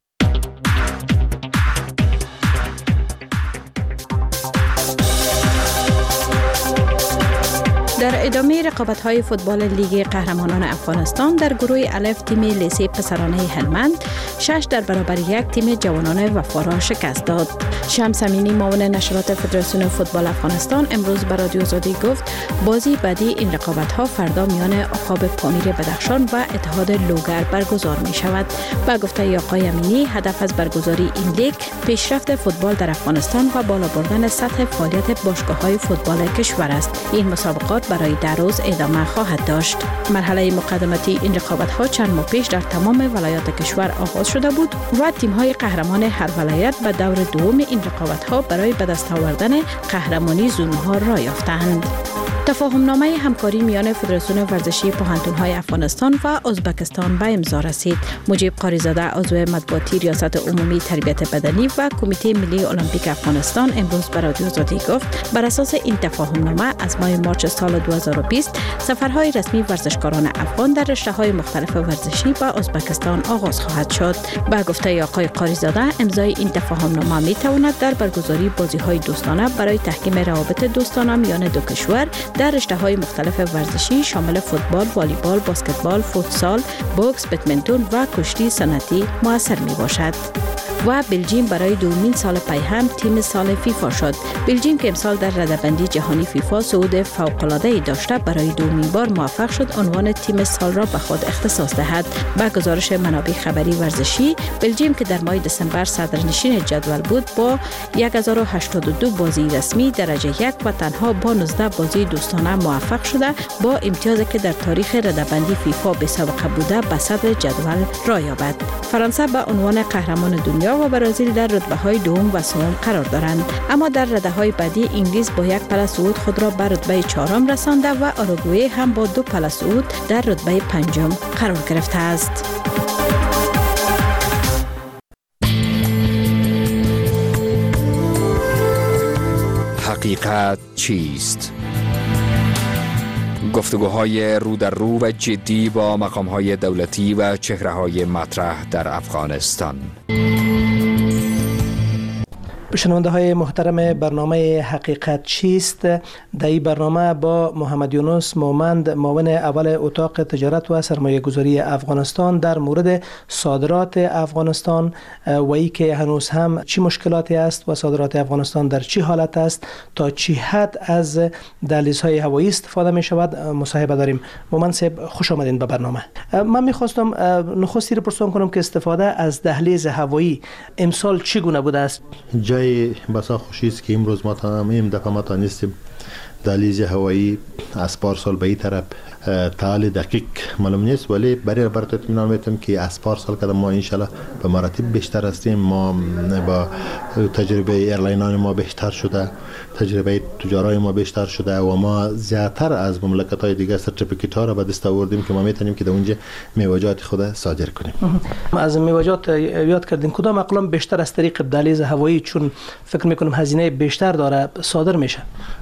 در ادامه رقابت‌های فوتبال لیگ قهرمانان افغانستان در گروه الف تیم لیسه پسرانه هلمند شش در برابر یک تیم جوانان وفا را شکست داد. شمس امینی معاون نشرات فدراسیون فوتبال افغانستان امروز به رادیو آزادی گفت بازی بعدی این رقابت‌ها فردا میان عقاب پامیر بدخشان و اتحاد لوگر برگزار می شود. با گفته آقای امینی هدف از برگزاری این لیگ پیشرفت فوتبال در افغانستان و بالا بردن سطح فعالیت باشگاه‌های فوتبال کشور است. این مسابقات برای در روز ادامه خواهد داشت. مرحله مقدماتی این رقابت‌ها چند ماه پیش در تمام ولایات کشور آغاز شده بود و تیم‌های قهرمان هر ولایت به دور دوم این رقابت‌ها برای به دست آوردن قهرمانی زونها را یافتند. تفاهمنامه همکاری میان فدراسیون ورزشی پوهنتون‌های افغانستان و ازبکستان به امضا رسید. مجیب قاریزاده عضو مطبوعاتی ریاست عمومی تربیت بدنی و کمیته ملی المپیک افغانستان امروز به رادیو آزادی گفت بر اساس این تفاهمنامه از ماه مارچ سال دو هزار و بیست سفرهای رسمی ورزشکاران افغان در رشته‌های مختلف ورزشی به ازبکستان آغاز خواهد شد. با گفته آقای قاریزاده امضای این تفاهمنامه می‌تواند در برگزاری بازی‌های دوستانه برای تحکیم روابط دوستانه میان دو کشور در رشته‌های مختلف ورزشی شامل فوتبال، والیبال، بسکتبال، فوتسال، بوکس، بدمنتون و کشتی سنتی موثر میباشد. و بلژیم برای دومین سال پی هم تیم سال فیفا شد. بلژیم که امسال در رده‌بندی جهانی فیفا صعود فوق‌العاده‌ای داشته برای دومین بار موفق شد عنوان تیم سال را به خود اختصاص دهد. با گزارش منابع خبری ورزشی، بلژیم که در ماه دسامبر صدرنشین جدول بود با هزار و هشتاد و دو بازی رسمی درجه یک و تنها با نوزده بازی دوستانه موفق شده با امتیازی که در تاریخ رده‌بندی فیفا به سابقه بوده به صدر جدول را یابد. فرانسه به عنوان قهرمان دنیا و برزیل در رتبه‌های دوم و سوم قرار دارند، اما در رده‌های بعدی انگلیس با یک پله صعود خود را به رتبه چهارم رسانده و اوروگوئه هم با دو پله صعود در رتبه پنجم قرار گرفته است. حقیقت چیست؟ گفتگوهای رو در رو و جدی با مقام‌های دولتی و چهره‌های مطرح در افغانستان. شنونده های محترم برنامه حقیقت چیست؟ در این برنامه با محمد یونس مومند، معاون اول اتاق تجارت و سرمایه گذاری افغانستان در مورد صادرات افغانستان و ای که هنوز هم چی مشکلاتی است و صادرات افغانستان در چی حالت است، تا چی حد از دهلیزهای هوایی استفاده می شود مصاحبه داریم. مومند صاحب خوش آمدین به برنامه. من میخواستم نخستی رو پرسان کنم که استفاده از دهلیز هوایی امسال چگونه بوده است؟ جای بسا خوشی است که امروز ما تا این دفعه ما تانستیم دهلیز هوایی از پارسال به این طرف تعال دقیق معلوم نیست، ولی برای برات اطمینان میتونم که از پارسال که ما انشالله به مراتب بیشتر هستیم. ما با تجربه ایرلاینان ما بیشتر شده، تجربه تجارای ما بیشتر شده و ما زیادتر از مملکت های دیگه سرتیفیکیت ها را به دست آوردیم که ما میتونیم که در اونجا میوه‌جات خود صادر کنیم. از میوه‌جات یاد کردین کدام اقلام بیشتر از طریق دهلیز هوایی، چون فکر میکنم هزینه بیشتر داره، صادر میشه؟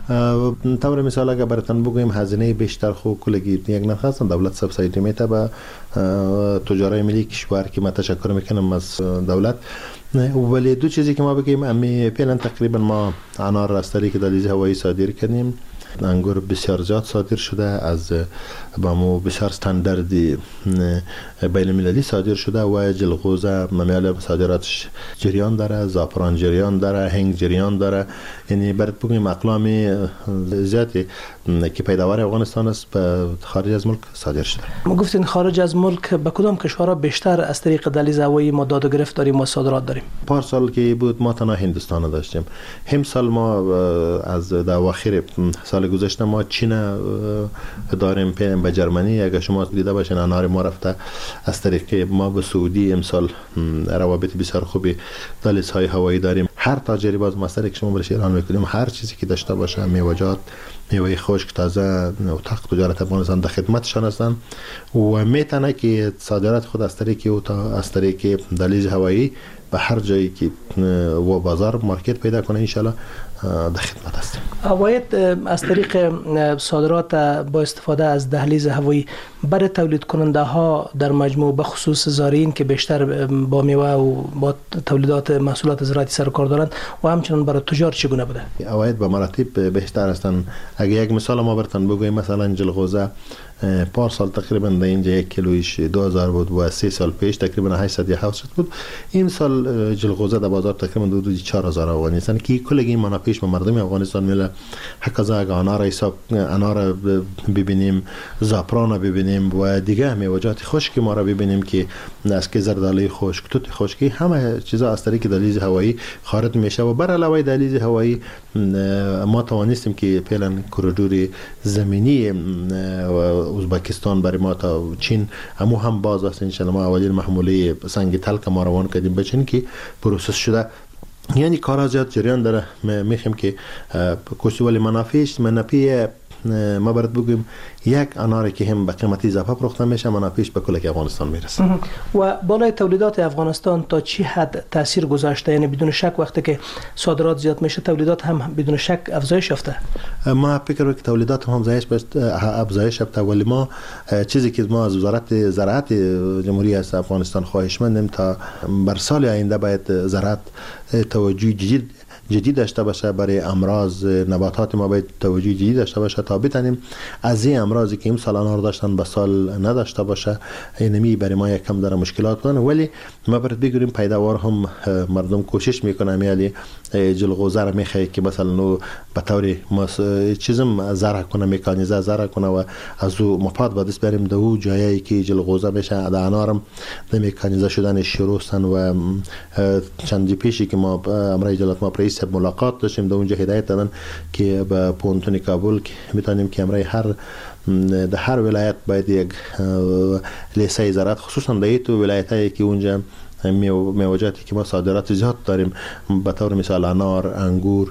طور مثال اگر براتون بگویم هزینه بیشتر خو کلگی یک نرخ هستن، دولت سبسایدی میته به تجارای ملی کشور که ما تشکر میکنم از دولت. ولی دو چیزی که ما بگیم، امی فعلا تقریبا ما انار از طریق دهلیز هوایی صادر کردیم، انگور بسیار زیاد صادر شده، از با مو بسیار استانداردی بین المللی صادر شده و جلغوزه ممیال صادراتش جریان داره، زعفران جریان داره، هنگ جریان داره. یعنی برات بگیم اقلام زیادی که پیداوار افغانستان است به خارج از ملک صادر شده. ما گفتین خارج از ملک به کدام کشورها بیشتر از طریق دهلیز هوایی ما داد و گرفت داریم و صادرات داریم؟ پارسال که بود ما تنها هندوستان داشتیم. همسال ما از در اواخر سال گذشته ما چین داریم، به جرمنی. اگر شما دیده باشین انار ما رفته از طریق ما به سعودی. امسال روابط بسیار خوبی دهلیزهای هوایی داریم. هر تاجری باز مستری که شما برش اعلان میکنیم، هر چیزی که داشته باشه، میوه‌جات، میوه خشک تازه، اتاق تجارت افغانستان در خدمتشان هستند و میتونه که صادرات خود از طریق او تا از طریق دهلیز هوایی به هر جایی که و بازار مارکت پیدا کنه انشالله در خدمت هستیم. باید از طریق صادرات با استفاده از دهلیز هوایی برای تولید کننده ها در مجموع به خصوص زارعین که بیشتر با میوه و با تولیدات محصولات زراعتی سر و کار دارند و همچنین برای تجار چگونه بوده؟ اوایل به مراتب بیشتر هستند. اگه یک مثال ما براتون بگویم، مثلا جلغوزه پارسال تقریبا در اینجا یک کیلویش دو هزار بود و سه سال پیش تقریبا هشتصد یا هفتصد بود. این سال جلغوزه در بازار تقریبا حدود چهار هزار افغانی است که کل این منافعش به مردم افغانستان میله. حقیقتا اگر انار حساب انار ببینیم، زعفران ببینیم و دیگه میوه‌جات خشک ما را ببینیم که از که زردالوی خشک، توت خشکی، همه چیزا از طریق دهلیز هوایی خارج میشه و بر علاوه دهلیز هوایی ما توانستیم که فعلا کوریدور زمینی ازبکستان برای ما تا چین همو هم باز است. انشالله ما اولین محموله سنگ تلک ما روان کردیم به چین که پروسس شده. یعنی کارا زیاد جریان داره. میخوام که کشتی ولی منافعش منافع ما برات بگویم یک اناری که هم به قیمتی اضافه فروخته میشه، منافعش به کل افغانستان میرسه. و بالای تولیدات افغانستان تا چی حد تاثیر گذاشته؟ یعنی بدون شک وقتی که صادرات زیاد میشه تولیدات هم بدون شک افزایش یافته. ما فکر کنم که تولیدات هم افزایش افزایش یافته، ولی ما چیزی که ما از وزارت زراعت جمهوری افغانستان خواهشمندیم تا بر سال آینده باید زراعت توجه جدید جدید داشته باشه برای امراض نباتات ما، باید توجه جدید داشته باشه تا بتونیم از این امراضی که این سال انار داشتن به سال نداشته باشه. اینمی برای ما یک کم داره مشکلات کنه، ولی ما برات بگیریم پیداوار هم مردم کوشش میکنه میالی جلغوزه را میخواد که مثلا نو به طور چیزم زرع کنه، مکانیزه زرع کنه و از او مفاد به دست بریم در او جایی که جلغوزه بشه. در انارم در مکانیزه شدن شروع هستن و چندی پیشی که ما امرای جلات ما رئیس ملاقات داشتیم در اونجا هدایت دادن که به پونتون کابل که میتونیم که امرای هر در هر ولایت باید یک لیسه زراعت، خصوصا در تو ولایتایی که اونجا میوجاتی که ما صادرات زیاد داریم، به طور مثال انار، انگور،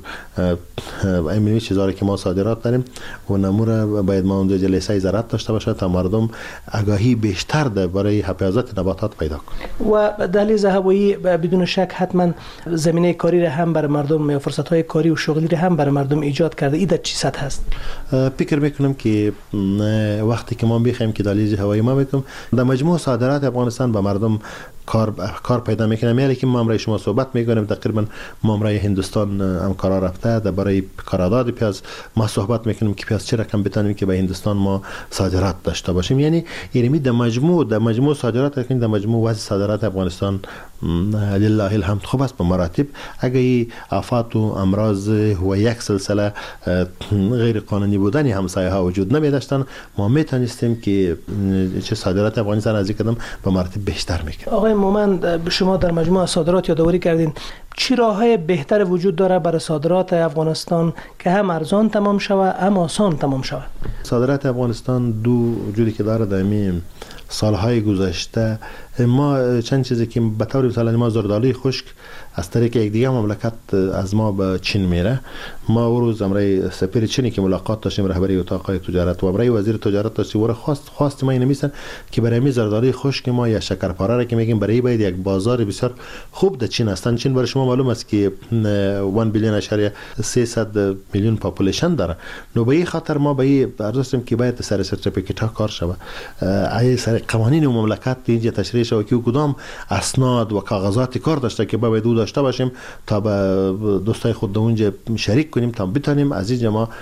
این چیزا که ما صادرات داریم و نمور باید ما اونجا جلسه زراعت داشته باشه تا مردم آگاهی بیشتر ده برای حفاظت نباتات پیدا کنه. و دهلیز هوایی بدون شک حتما زمینه کاری را هم برای مردم یا فرصت های کاری و شغلی را هم برای مردم ایجاد کرده. این در چی سطح هست؟ فکر میکنم که وقتی که ما بخوایم که دهلیز هوایی ما بکنم در مجموع صادرات افغانستان به مردم کار کار پیدا میکنه. میگه که ما امروز شما صحبت میکنیم تقریبا ما امروز هندوستان هم کار رفته در برای قرارداد پیاز ما صحبت میکنیم که پیاز چه رقم بتونیم که به هندوستان ما صادرات داشته باشیم. یعنی یعنی در مجموع در مجموع صادرات که در مجموع وضع صادرات افغانستان لله الحمد خوب است به مراتب. اگه آفات و امراض و یک سلسله غیر قانونی بودن همسایه ها وجود نمی داشتن ما میتونستیم که چه صادرات افغانستان از قدم به مراتب بیشتر میکنه. آقای مومند شما در مجموعه صادرات یادآوری کردین، چی راههای بهتر وجود داره برای صادرات افغانستان که هم ارزان تمام شود هم آسان تمام شود؟ صادرات افغانستان دو وجودی که داره در سالهای گذشته ما چند چیزی که به طور مثال ما زردالوی خشک از طریق یک دیگه مملکت از ما به چین میره. ما او روز امروز سفیر چینی که ملاقات داشتیم رهبری اتاق تجارت و امروز وزیر تجارت داشتیم و خواست خواست ما اینو میسن که برای می زردالوی خشک ما یا شکرپاره را که میگیم برای باید یک بازار بسیار خوب در چین هستن. چین برای شما معلوم است که یک بیلیون اشاریه سیصد میلیون پاپولیشن داره. نو به این خاطر ما به این ارزش که باید سر سرتیفیکیت ها کار شود. ای سر قوانین مملکت اینجا تشریح شود که کدام اسناد و کاغذات کار داشته که باید دو داشته باشیم تا به دوستای خود اونجا شریک کنیم تا بتونیم از اینجا ما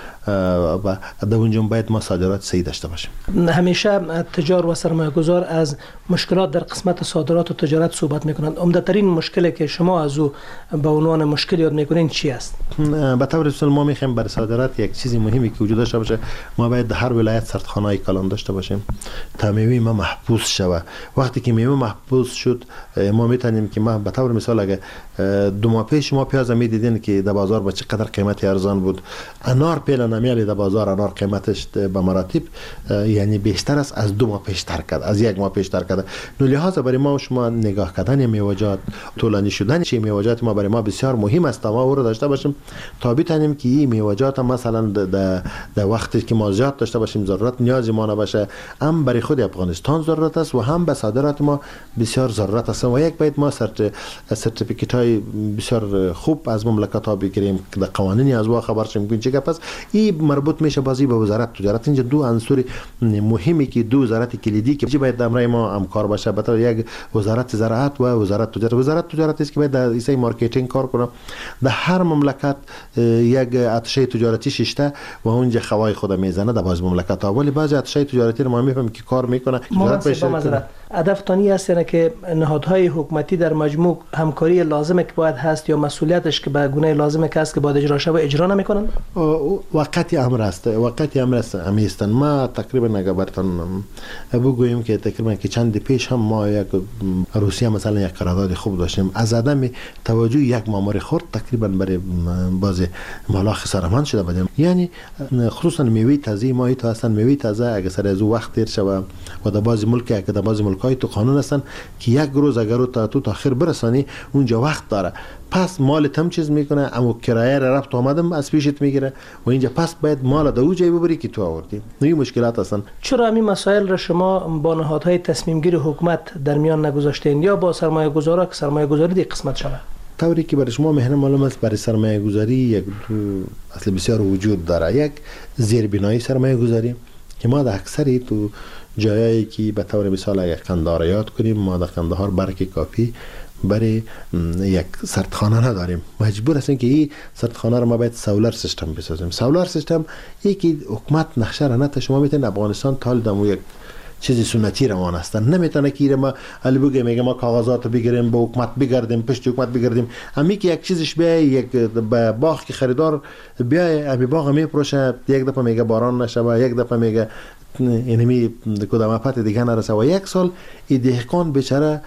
در اونجا باید ما صادرات صحیح داشته باشیم. همیشه تجار و سرمایه‌گذار از مشکلات در قسمت صادرات و تجارت صحبت میکنند. عمده ترین مشکلی که شما از او به عنوان مشکل یاد میکنین چی است؟ به طور مثال ما میخوایم برای صادرات یک چیزی مهمی که وجود داشته باشه ما باید در هر ولایت سردخانه‌ای کلان داشته باشیم تا میوه ما محفوظ شود. وقتی که میوه محفوظ شد ما میتونیم که ما به طور مثال اگه دو ماه پیش ما پیاز میدیدین که در بازار با چقدر قیمت ارزان بود، انار پیلا نمیالی در بازار انار قیمتش به مراتب یعنی بیشتر است از دو ماه پیش تر کرد، از یک ماه پیش تر کرده. نو لحاظا برای ما شما نگاه کردن میوه‌جات طولانی شدن چه میوه‌جات ما برای ما بسیار مهم است تا ما او رو داشته باشیم تا بتونیم که این میوه‌جات مثلا در در وقتی که ما زیاد داشته باشیم ضرورت نیاز ما نباشه، هم برای خود افغانستان ضرورت است و هم به صادرات ما بسیار ضرورت است. و یک باید ما سرت سرتیفیکیت های بسیار خوب از مملکت ها بگیریم که در قوانینی از وا خبر شیم. چه گپ است؟ این مربوط میشه بازی به وزارت تجارت. اینجا دو عنصر مهمی که دو وزارت کلیدی که باید امرای ما همکار باشه، به طور یک وزارت زراعت و وزارت تجارت. وزارت تجارت است که باید در ایسای مارکتینگ کار کنه. در هر مملکت یک اتشه تجارتی ششته و اونجا خوای خود میزنه در باز مملکت ها، ولی بعضی اتشه تجارتی رو ما میفهمیم که کار میکنه. هدف تانی است یعنی که نهادهای حکومتی در مجموع همکاری لازمه که باید هست یا مسئولیتش که به گونه لازمه که است که باید اجرا شه و اجرا نمیکنن. وقتی امر است وقتی امر است امیستن ما تقریبا اگه براتون بگوییم که تقریبا که چند پیش هم ما یک روسیه مثلا یک قرارداد خوب داشتیم از عدم توجه یک مامور خرد تقریبا برای باز مالا خسارمند شده بودیم. یعنی خصوصا میوه تازه ما تو اصلا میوه تازه اگه سر از وقت دیر شوه و در بعضی ملک اگه در بعضی ملک‌های تو قانون هستن که یک روز اگر تا تو تاخیر برسانی اونجا وقت داره، پس مال تم چیز میکنه اما کرایه را رفت آمدم از پیشت میگیره و اینجا پس باید مال در اون جای ببری که تو آوردی. این مشکلات هستن. چرا همین مسائل را شما با نهادهای تصمیم گیری حکومت در میان نگذاشتین یا با سرمایه گذارا که سرمایه گذاری دی قسمت شود؟ طوری که برای شما مهنه معلوم است برای سرمایه گذاری یک اصل بسیار وجود داره. یک زیربنایی سرمایه گذاری که ما در اکثری تو جایی که به طور مثال اگر قندهار یاد کنیم ما در قندهار برق کافی برای یک سردخانه نداریم، مجبور هستیم که این سردخانه رو ما باید سولار سیستم بسازیم. سولار سیستم یکی حکومت نقشه را نته شما میتونید افغانستان تا دمو یک چیزی سنتی روان هستن نمیتونه که ما علی بگه میگه ما کاغذات بگیریم با حکومت بگردیم پشت حکومت بگردیم. امی که یک چیزش بیای یک باغ که خریدار بیای امی باغ میپروشه یک دفعه میگه باران نشه و یک دفعه میگه اینمی کدام افت دیگه نرسه و یک سال این دهقان بیچاره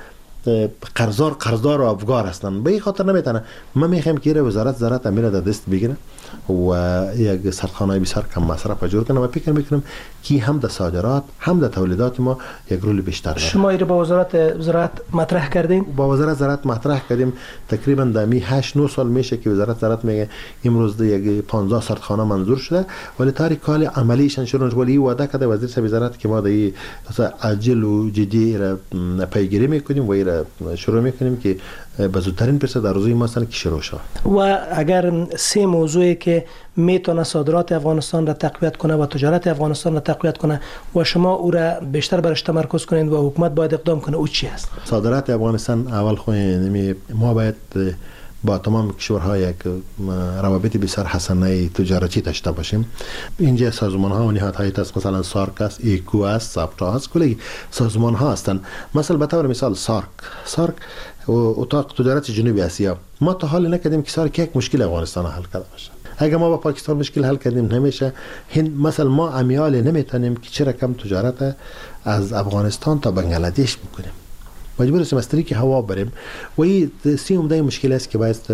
قرضدار قرضدار و افگار هستن. به این خاطر نمیتونه. ما میخوایم که وزارت زراعت امیر در دست بگیره و یک سردخانه بسیار کم مصرف جور کنه و فکر میکنم که هم در صادرات هم در تولیدات ما یک رول بیشتر داره. شما ایره با وزارت زراعت مطرح کردین؟ با وزارت زراعت مطرح کردیم. تقریبا در می هشت نه سال میشه که وزارت زراعت میگه امروز یک پانزده سردخانه منظور شده، ولی تاریخ کال عملیشان شروع نشد. ولی وعده کرده وزیر وزارت که ما در این عاجل و جدی را پیگیری میکنیم و ایره شروع میکنیم که به زودترین فرصت در روزی ما که شروع شود. و اگر سه موضوعی که میتونه صادرات افغانستان را تقویت کنه و تجارت افغانستان را تقویت کنه و شما او را بیشتر برش تمرکز کنید و حکومت باید اقدام کنه، او چی است؟ صادرات افغانستان اول خو ما باید با تمام کشورها یک روابط بسیار حسنه تجارتی داشته باشیم. اینجا سازمان ها و نهادهای هست، مثلا سارک است، ایکو است، سابتا است، کلی سازمان ها هستند. مثلا به طور مثال سارک سارک و اتاق تجارت جنوبی آسیا، ما تا حال نکردیم که سارک یک مشکل افغانستان حل کرده باشه. اگر ما با پاکستان مشکل حل کردیم نمیشه. هند مثلا ما امیال نمیتونیم که چه رقم تجارت از افغانستان تا بنگلادش بکنیم، مجبور هستیم از طریق هوا بریم و این سی عمده مشکل است که باید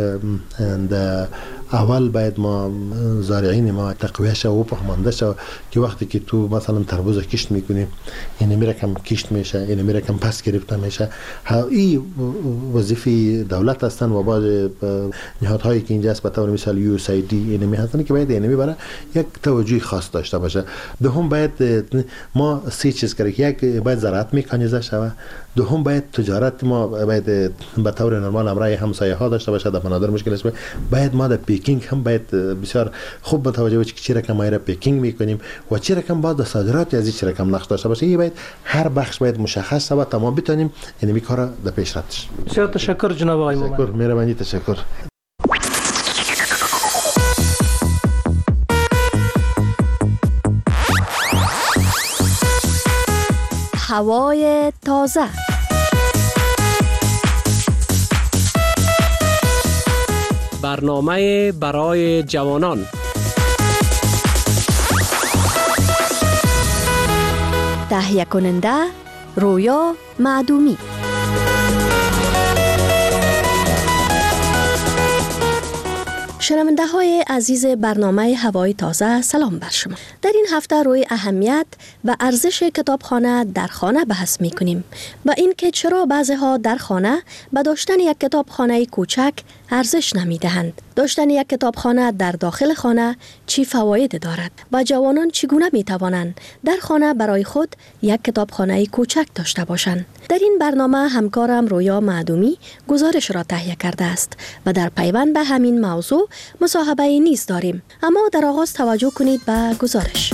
اول باید ما زارعین ما تقویه شو و فهمانده شو که وقتی که تو مثلا تربوز کشت میکنی این میره کم کشت میشه، این میره کم پس گرفته میشه. این وظیفه دولت هستن و بعض نهادهایی که اینجا است به طور مثال یو اس ای دی اینمی هستن که باید اینمی برای یک توجه خاص داشته باشه. دوم باید ما سه چیز کرد، یک باید زراعت مکانیزه شود، دوم باید تجارت ما باید به طور نرمال امرای همسایه ها داشته باشه. در بنادر مشکل است، باید ما در پیکینگ هم باید بسیار خوب به توجه باشیم که چه رقم ما را پیکینگ میکنیم و چه رقم بعد صادرات از چه رقم نقش داشته باشه. این باید هر بخش باید مشخص شود تا ما بتونیم این کار در پیش رفت. بسیار تشکر جناب آقای مومن. تشکر، مهربانی، تشکر. هوای تازه. برنامه برای جوانان. تهیه کننده رویا معدومی. شنونده های عزیز برنامه هوای تازه، سلام بر شما. در این هفته روی اهمیت و ارزش کتابخانه در خانه بحث می کنیم و این که چرا بعضی ها در خانه به داشتن یک کتابخانه کوچک ارزش نمی دهند. داشتن یک کتابخانه در داخل خانه چی فواید دارد و جوانان چگونه می توانند در خانه برای خود یک کتابخانه کوچک داشته باشند. در این برنامه همکارم رویا معدومی گزارش را تهیه کرده است و در پیوند به همین موضوع مصاحبه نیز داریم. اما در آغاز توجه کنید به گزارش.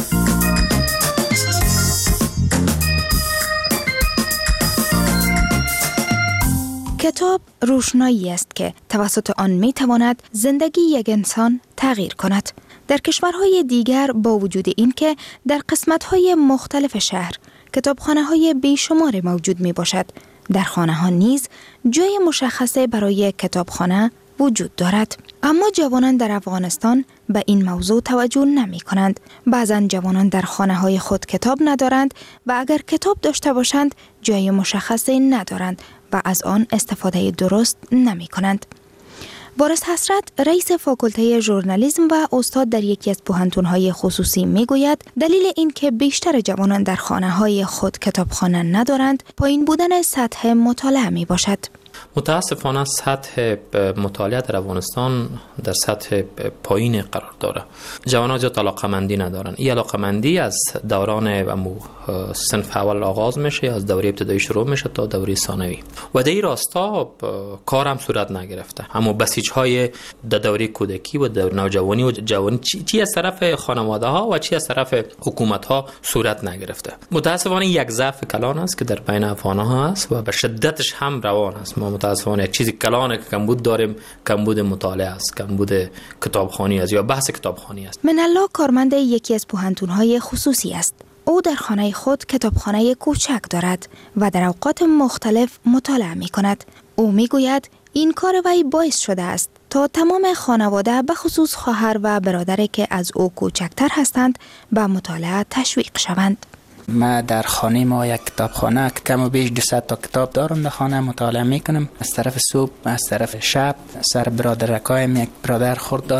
کتاب روشنایی است که توسط آن می تواند زندگی یک انسان تغییر کند. در کشورهای دیگر با وجود این که در قسمت‌های مختلف شهر کتابخانه‌های بیشمار موجود می باشد، در خانه ها نیز جای مشخصه برای کتابخانه وجود دارد. اما جوانان در افغانستان به این موضوع توجه نمی کنند. بعضا جوانان در خانه های خود کتاب ندارند و اگر کتاب داشته باشند جای مشخصه ندارند و از آن استفاده درست نمی کنند. وارث حسرت، رئیس فاکولته ژورنالیسم و استاد در یکی از پوهنتون‌های خصوصی میگوید دلیل این که بیشتر جوانان در خانه‌های خود کتابخانه ندارند پایین بودن سطح مطالعه می باشد. متاسفانه سطح مطالعه در افغانستان در سطح پایین قرار داره. جوانان زیاد علاقه‌مندی ندارن. این علاقه‌مندی از دوران صنف اول آغاز میشه، از دوره ابتدایی شروع میشه تا دوره ثانوی. و در این راستا کار هم صورت نگرفته. اما بسیج‌های در دوره کودکی و در نوجوانی و جوانی چی, چی از طرف خانواده ها و چی از طرف حکومت ها صورت نگرفته. متاسفانه یک ضعف کلان است که در بین افغان‌ها است و به شدتش هم روان است. ما متاسفانه یک چیزی کلانه که کمبود داریم، کمبود مطالعه است، کمبود کتابخوانی است یا بحث کتابخوانی است. منالله کارمند یکی از پوهنتون‌های خصوصی است. او در خانه خود کتابخانه کوچک دارد و در اوقات مختلف مطالعه می کند. او می گوید این کار وی باعث شده است تا تمام خانواده به خصوص خواهر و برادری که از او کوچکتر هستند به مطالعه تشویق شوند. ما در خانه ما یک کتابخانه کم و بیش دویست تا کتاب دارم. در خانه مطالعه میکنم. از طرف صبح، از طرف شب، سر برادرکایم یک برادر خورد دارم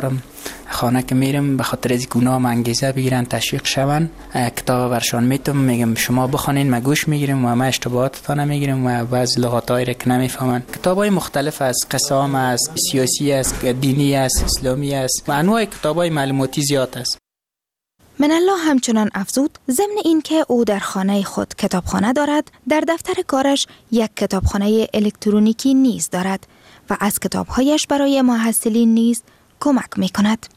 خانه که میرم به خاطر از اینکه اونا انگیزه بگیرن تشویق شون کتاب برشان میتم میگم شما بخونین ما گوش میگیریم و ما اشتباهاتتان نمیگیریم و بعضی لغاتایی را که نمیفهمن. کتابای مختلف از قسام است، سیاسی است، دینی است، اسلامی است و انواع کتابای معلوماتی زیاد است. من الله همچنان افزود ضمن این که او در خانه خود کتابخانه دارد، در دفتر کارش یک کتابخانه الکترونیکی نیز دارد و از کتابهایش برای محصلین نیز کمک میکند.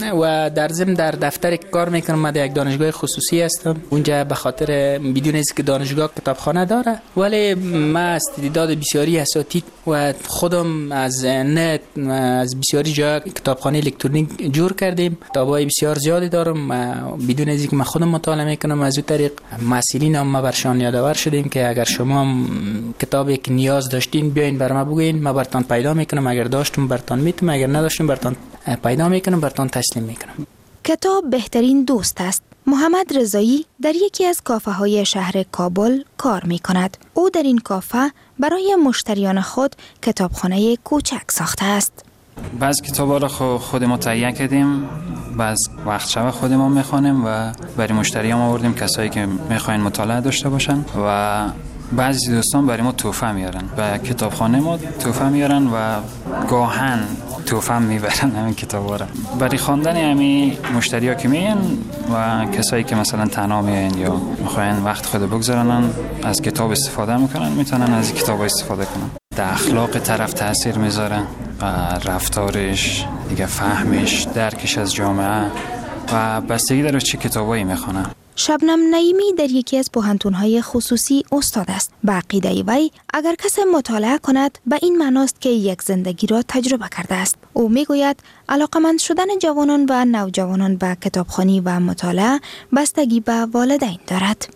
و در ضمن در دفتر کار میکنم. من در یک دانشگاه خصوصی هستم. اونجا به خاطر بدون از که دانشگاه کتابخانه داره، ولی ما از تعداد بسیاری اساتید و خودم از نت از بسیاری جا کتابخانه الکترونیک جور کردیم. کتابای بسیار زیادی دارم و بدون از اینکه من خودم مطالعه میکنم از اون طریق مسئولین هم ما برشان یادآور شدیم که اگر شما کتابی که نیاز داشتین بیاین بر ما بگین، ما براتون پیدا میکنم. اگر داشتم براتون میتونم، اگر نداشتم براتون پیدا میکنم، براتون تسلیم میکنم. کتاب بهترین دوست است. محمد رضایی در یکی از کافه های شهر کابل کار می کند. او در این کافه برای مشتریان خود کتابخانه کوچک ساخته است. بعض کتابا رو خود ما تهیه کردیم، بعض وقت شب خودمون میخوانیم و برای مشتریان آوردیم، کسایی که میخواین مطالعه داشته باشن و بعضی دوستان برای ما تحفه میارن. به کتابخانه ما تحفه میارن و گاهن تحفه میبرن همین کتابا رو. برای خواندن همین مشتریا که میان و کسایی که مثلا تنها میان یا میخواین وقت خود بگذارن از کتاب استفاده میکنن، میتونن از این کتاب استفاده کنن. در اخلاق طرف تاثیر میذاره و رفتارش، دیگه فهمش، درکش از جامعه و بستگی داره چه کتابایی میخونه. شبنم نعیمی در یکی از پوهنتون‌های خصوصی استاد است. به عقیده وی اگر کسی مطالعه کند به این معناست که یک زندگی را تجربه کرده است. او میگوید علاقمند شدن جوانان و نوجوانان به کتابخوانی و مطالعه بستگی به والدین دارد.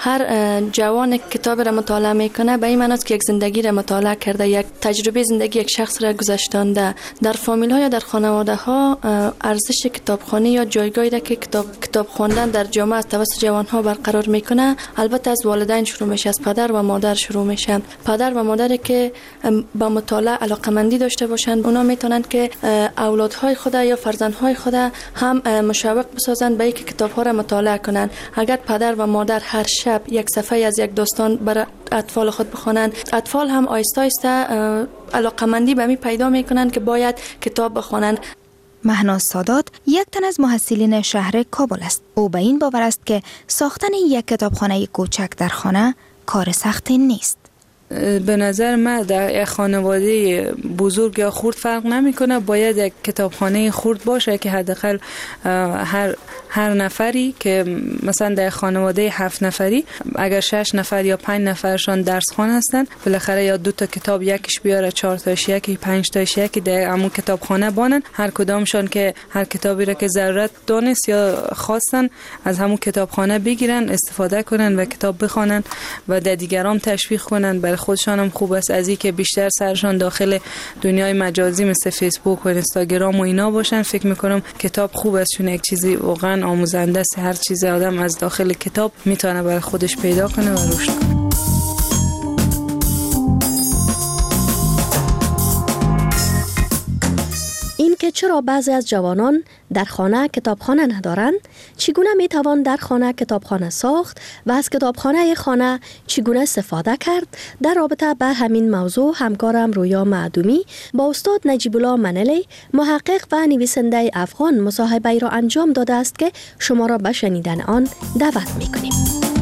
هر جوان کتاب را مطالعه میکنه به این معنی است که یک زندگی را مطالعه کرده، یک تجربه زندگی یک شخص را گذشتانده. در فامیل ها یا در خانواده ها ارزش کتابخوانی یا جایگاهی را که کتاب کتاب خواندن در جامعه از توسط جوان ها برقرار میکنه البته از والدین شروع میشه، از پدر و مادر شروع میشه. پدر و مادری که به مطالعه علاقمندی داشته باشند اونا میتونند که اولادهای خود یا فرزندهای خود هم مشوق بسازند به اینکه کتاب ها را مطالعه کنند. اگر پدر و مادر هر شب یک صفحه از یک داستان برای اطفال خود بخوانند، اطفال هم آیسته آیسته علاقمندی به می پیدا میکنند که باید کتاب بخوانند. مهناز سادات یک تن از محصلین شهر کابل است. او به این باور است که ساختن یک کتابخانه کوچک در خانه کار سختی نیست. به نظر من در یک خانواده بزرگ یا خرد فرق نمیکنه، باید یک کتابخانه خرد باشه که حداقل هر هر نفری که مثلا در خانواده هفت نفری اگر شش نفر یا پنج نفرشان درس خوان هستن، بالاخره یا دو تا کتاب یکیش بیاره، چهار تاش یکی، پنج تاش یکی در همون کتابخانه بانن، هر کدامشان که هر کتابی را که ضرورت دانست یا خواستن از همون کتابخانه بگیرن، استفاده کنن و کتاب بخوانن و در دیگران تشویق کنن. برای خودشان هم خوب است از این که بیشتر سرشان داخل دنیای مجازی مثل فیسبوک و اینستاگرام و اینا باشن. فکر میکنم کتاب خوب است، چون یک چیزی واقعا آموزنده است. هر چیز آدم از داخل کتاب میتونه برای خودش پیدا کنه و رشد کنه. این که چرا بعضی از جوانان در خانه کتابخانه ندارند، چگونه میتوان در خانه کتابخانه ساخت و از کتابخانه خانه چگونه استفاده کرد، در رابطه به همین موضوع همکارم رویا معدومی با استاد نجیب الله منلی محقق و نویسنده افغان مصاحبه را انجام داده است که شما را به شنیدن آن دعوت میکنیم.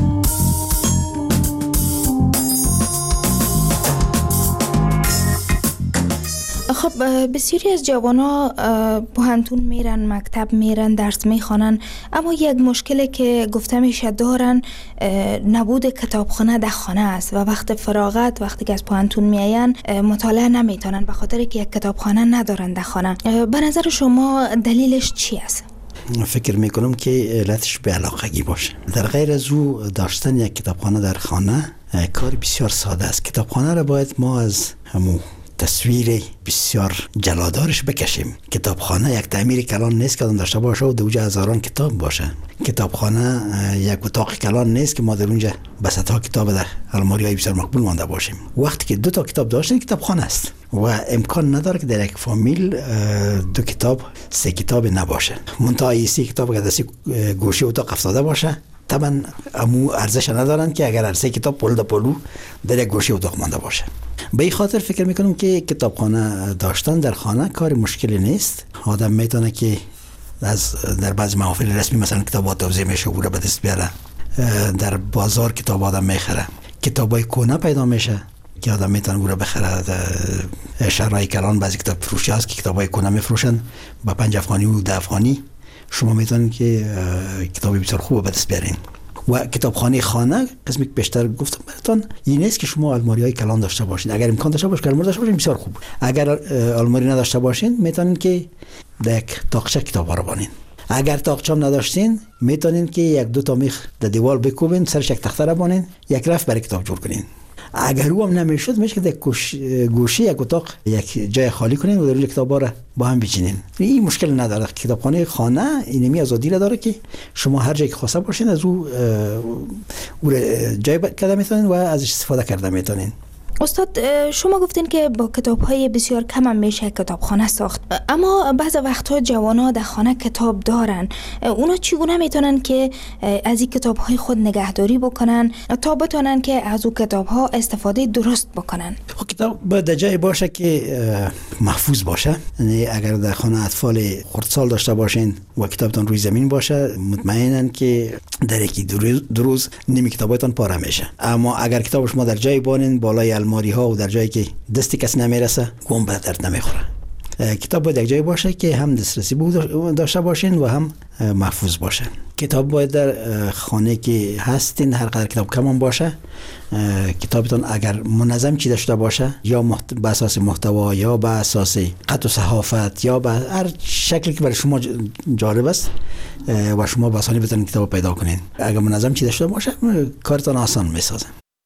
خب بسیاری از جوانا پوهنتون میرن، مکتب میرن، درس میخوانن، اما یک مشکلی که گفته میشه دارن نبود کتابخانه در خانه است و وقت فراغت وقتی که از پوهنتون میاین مطالعه نمیتونن به خاطر که یک کتابخانه ندارن در خانه. به نظر شما دلیلش چی است؟ فکر میکنم که علتش به علاقگی باشه. در غیر از او داشتن یک کتابخانه در خانه کار بسیار ساده است. کتابخانه را باید ما از همون تصویر بسیار جلادارش بکشیم. کتابخانه یک تعمیر کلان نیست که آدم داشته باشه و در اونجا هزاران کتاب باشه. کتابخانه یک اتاق کلان نیست که ما در اونجا بسطها کتاب در الماری‌های بسیار مقبول مانده باشیم. وقتی که دو تا کتاب داشتیم کتابخانه است. و امکان نداره که در یک فامیل دو کتاب سه کتاب نباشه. منتها این سه کتاب که در سه گوشه اتاق افتاده باشه طبعا امو ارزش ندارن که اگر هر سه کتاب پول در پولو در یک گوشه اتاق مانده باشه. به این خاطر فکر میکنم که کتابخانه داشتن در خانه کار مشکلی نیست. آدم میتونه که از در بعضی محافل رسمی مثلا کتابات توزیع میشه و به دست بیاره، در بازار کتاب آدم میخره، کتابای کهنه پیدا میشه که آدم میتونه او را بخره. شهرهای کلان بعضی کتاب فروشی هست که کتابای کهنه میفروشن با پنج افغانی و ده افغانی. شما میتونید که کتابی بسیار خوب به دست بیارین. و کتابخانه خانه قسمی که بیشتر گفتم براتون این نیست که شما الماری های کلان داشته باشین. اگر امکان داشته باشین الماری داشته باشین بسیار خوب. اگر الماری نداشته باشین میتونین که در یک تاقچه کتابا رو بانین. اگر تاقچه هم نداشتین میتونین که یک دو تا میخ در دیوار بکوبین، سرش یک تخته را بانین، یک رف برای کتاب جور کنین. اگر او هم نمیشد میشه که در گوشه یک اتاق یک جای خالی کنین و در اونجا کتابا را با هم بچینین. این مشکل نداره. کتابخانه خانه اینمی آزادی را داره که شما هر جایی که خواسته باشین از او او جای کرده میتونین و ازش استفاده کرده میتونین. استاد شما گفتین که با کتاب‌های بسیار کم هم میشه کتابخانه ساخت، اما بعض وقت‌ها جوانا در خانه کتاب دارن. اونا چگونه میتونن که از این کتاب‌های خود نگهداری بکنن تا بتونن که از اون کتاب‌ها استفاده درست بکنن؟ خب کتاب باید جای باشه که محفوظ باشه. یعنی اگر در خانه اطفال خردسال داشته باشین و کتابتون روی زمین باشه مطمئنن که در یکی دو روز نیمه کتابتون پاره میشه. اما اگر کتاب شما در جای بانین بالای الماری ها و در جایی که دست کس نمیرسه گم به درد نمیخوره. کتاب باید یک جای باشه که هم دسترسی داشته باشین و هم محفوظ باشه. کتاب باید در خانه که هستین هر قدر کتاب کم هم باشه کتابتون اگر منظم چیده شده باشه یا محت... به اساس محتوا یا به اساس خط و صحافت یا به هر شکلی که برای شما جالب است و شما به آسانی بتونید کتاب پیدا کنین. اگر منظم چیده شده باشه کارتون آسان میسازه.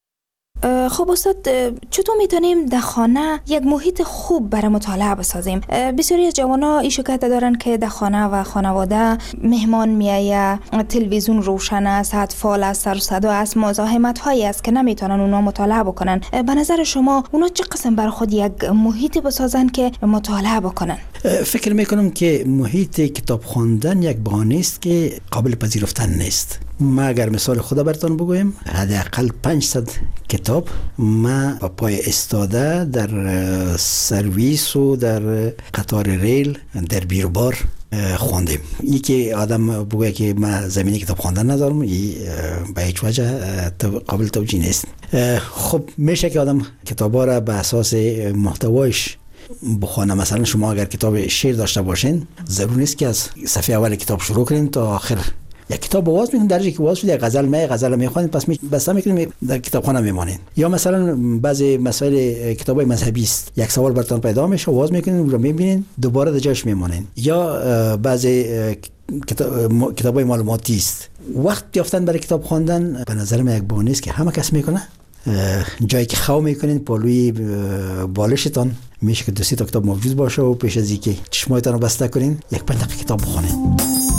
خب استاد چطور میتونیم در خانه یک محیط خوب برای مطالعه بسازیم؟ بسیاری از جوانا این شکایت دارن که در خانه و خانواده مهمان میایه، تلویزیون روشن است، اطفال است، سر و صدا است، مزاحمت هایی است که نمیتونن اونا مطالعه بکنن. به نظر شما اونا چه قسم برای خود یک محیط بسازن که مطالعه بکنن؟ فکر میکنم که محیط کتاب خواندن یک بهانه است که قابل پذیرفتن نیست. ما اگر مثال خدا براتون بگویم حداقل پانصد کتاب ما با پای استاده در سرویس و در قطار ریل در بیروبار خواندیم. یکی آدم بگوید که ما زمینی کتاب خواندن ندارم این به هیچ وجه قابل توجیه نیست. خب میشه که آدم کتابا را به اساس محتوایش بخونه. مثلا شما اگر کتاب شعر داشته باشین ضرور نیست که از صفحه اول کتاب شروع کنین تا آخر یک کتاب باز میکنین. در جایی که باز شد یک غزل می غزل میخوانید پس می بسته میکنین در کتابخانه میمانین. یا مثلا بعضی مسائل کتابای مذهبی است یک سوال براتون پیدا میشه باز میکنین اون رو میبینین دوباره در جاش میمانین. یا بعضی کتاب کتابای معلوماتی است. وقت یافتن برای کتاب خواندن به نظر من یک بهانه است که همه کس میکنه. جایی که خو میکنین پلوی بالشتان میشه که دو سه تا کتاب موجود باشه و پیش از اینکه چشمایتان رو بسته کنین یک پنج دقیقه کتاب بخونین.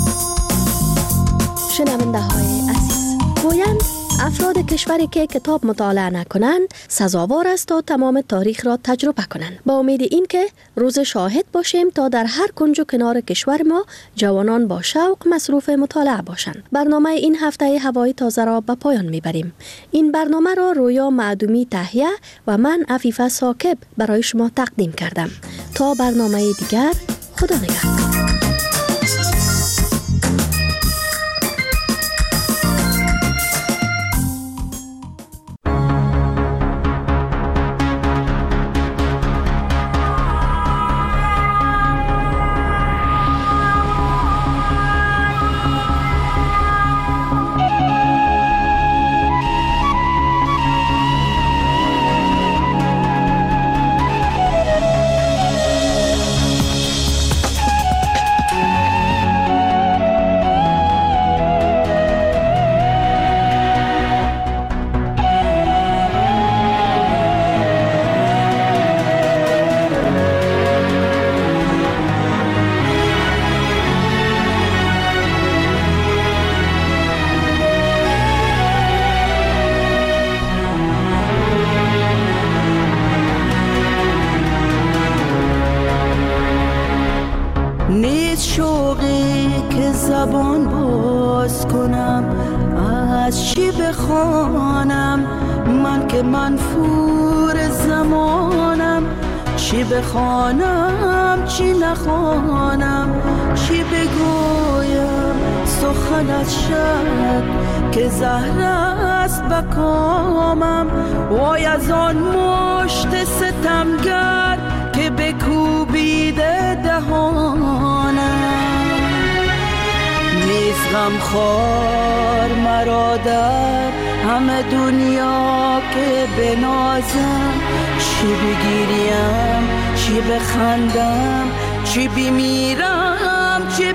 شنونده های عزیز، گویند افراد کشوری که کتاب مطالعه نکنند سزاوار است تا تمام تاریخ را تجربه کنند. با امید این که روز شاهد باشیم تا در هر کنج و کنار کشور ما جوانان با شوق مصروف مطالعه باشند. برنامه این هفته هوای تازه را به پایان میبریم. این برنامه را رویا معدومی تهیه و من عفیفه ساکب برای شما تقدیم کردم. تا برنامه دیگر، خدا نگهدار. چی بخوانم من که منفور زمانم، چی بخوانم چی نخوانم، چی بگویم سخن از شب که زهر است بکامم. وای از آن مشت ستمگر که بکوبیده دهانم. نیست غم خور مرا در همه دنیا که بنازم، چی بگیریم چی بخندم، چی بمیرم چی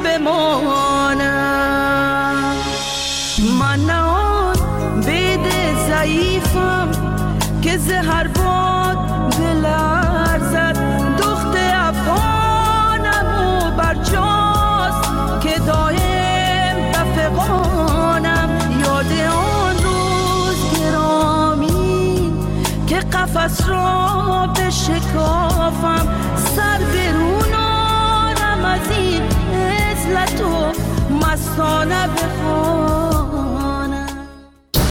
بمانم. من نه آن بید ضعیفم که زهر باد بلرزد، دخت افغانم و برجاست که دایم بفغانم. یاد آن روز گرامی که قفس را بشکافم، سر برون آرم از این عزلت و مستانه بخوام.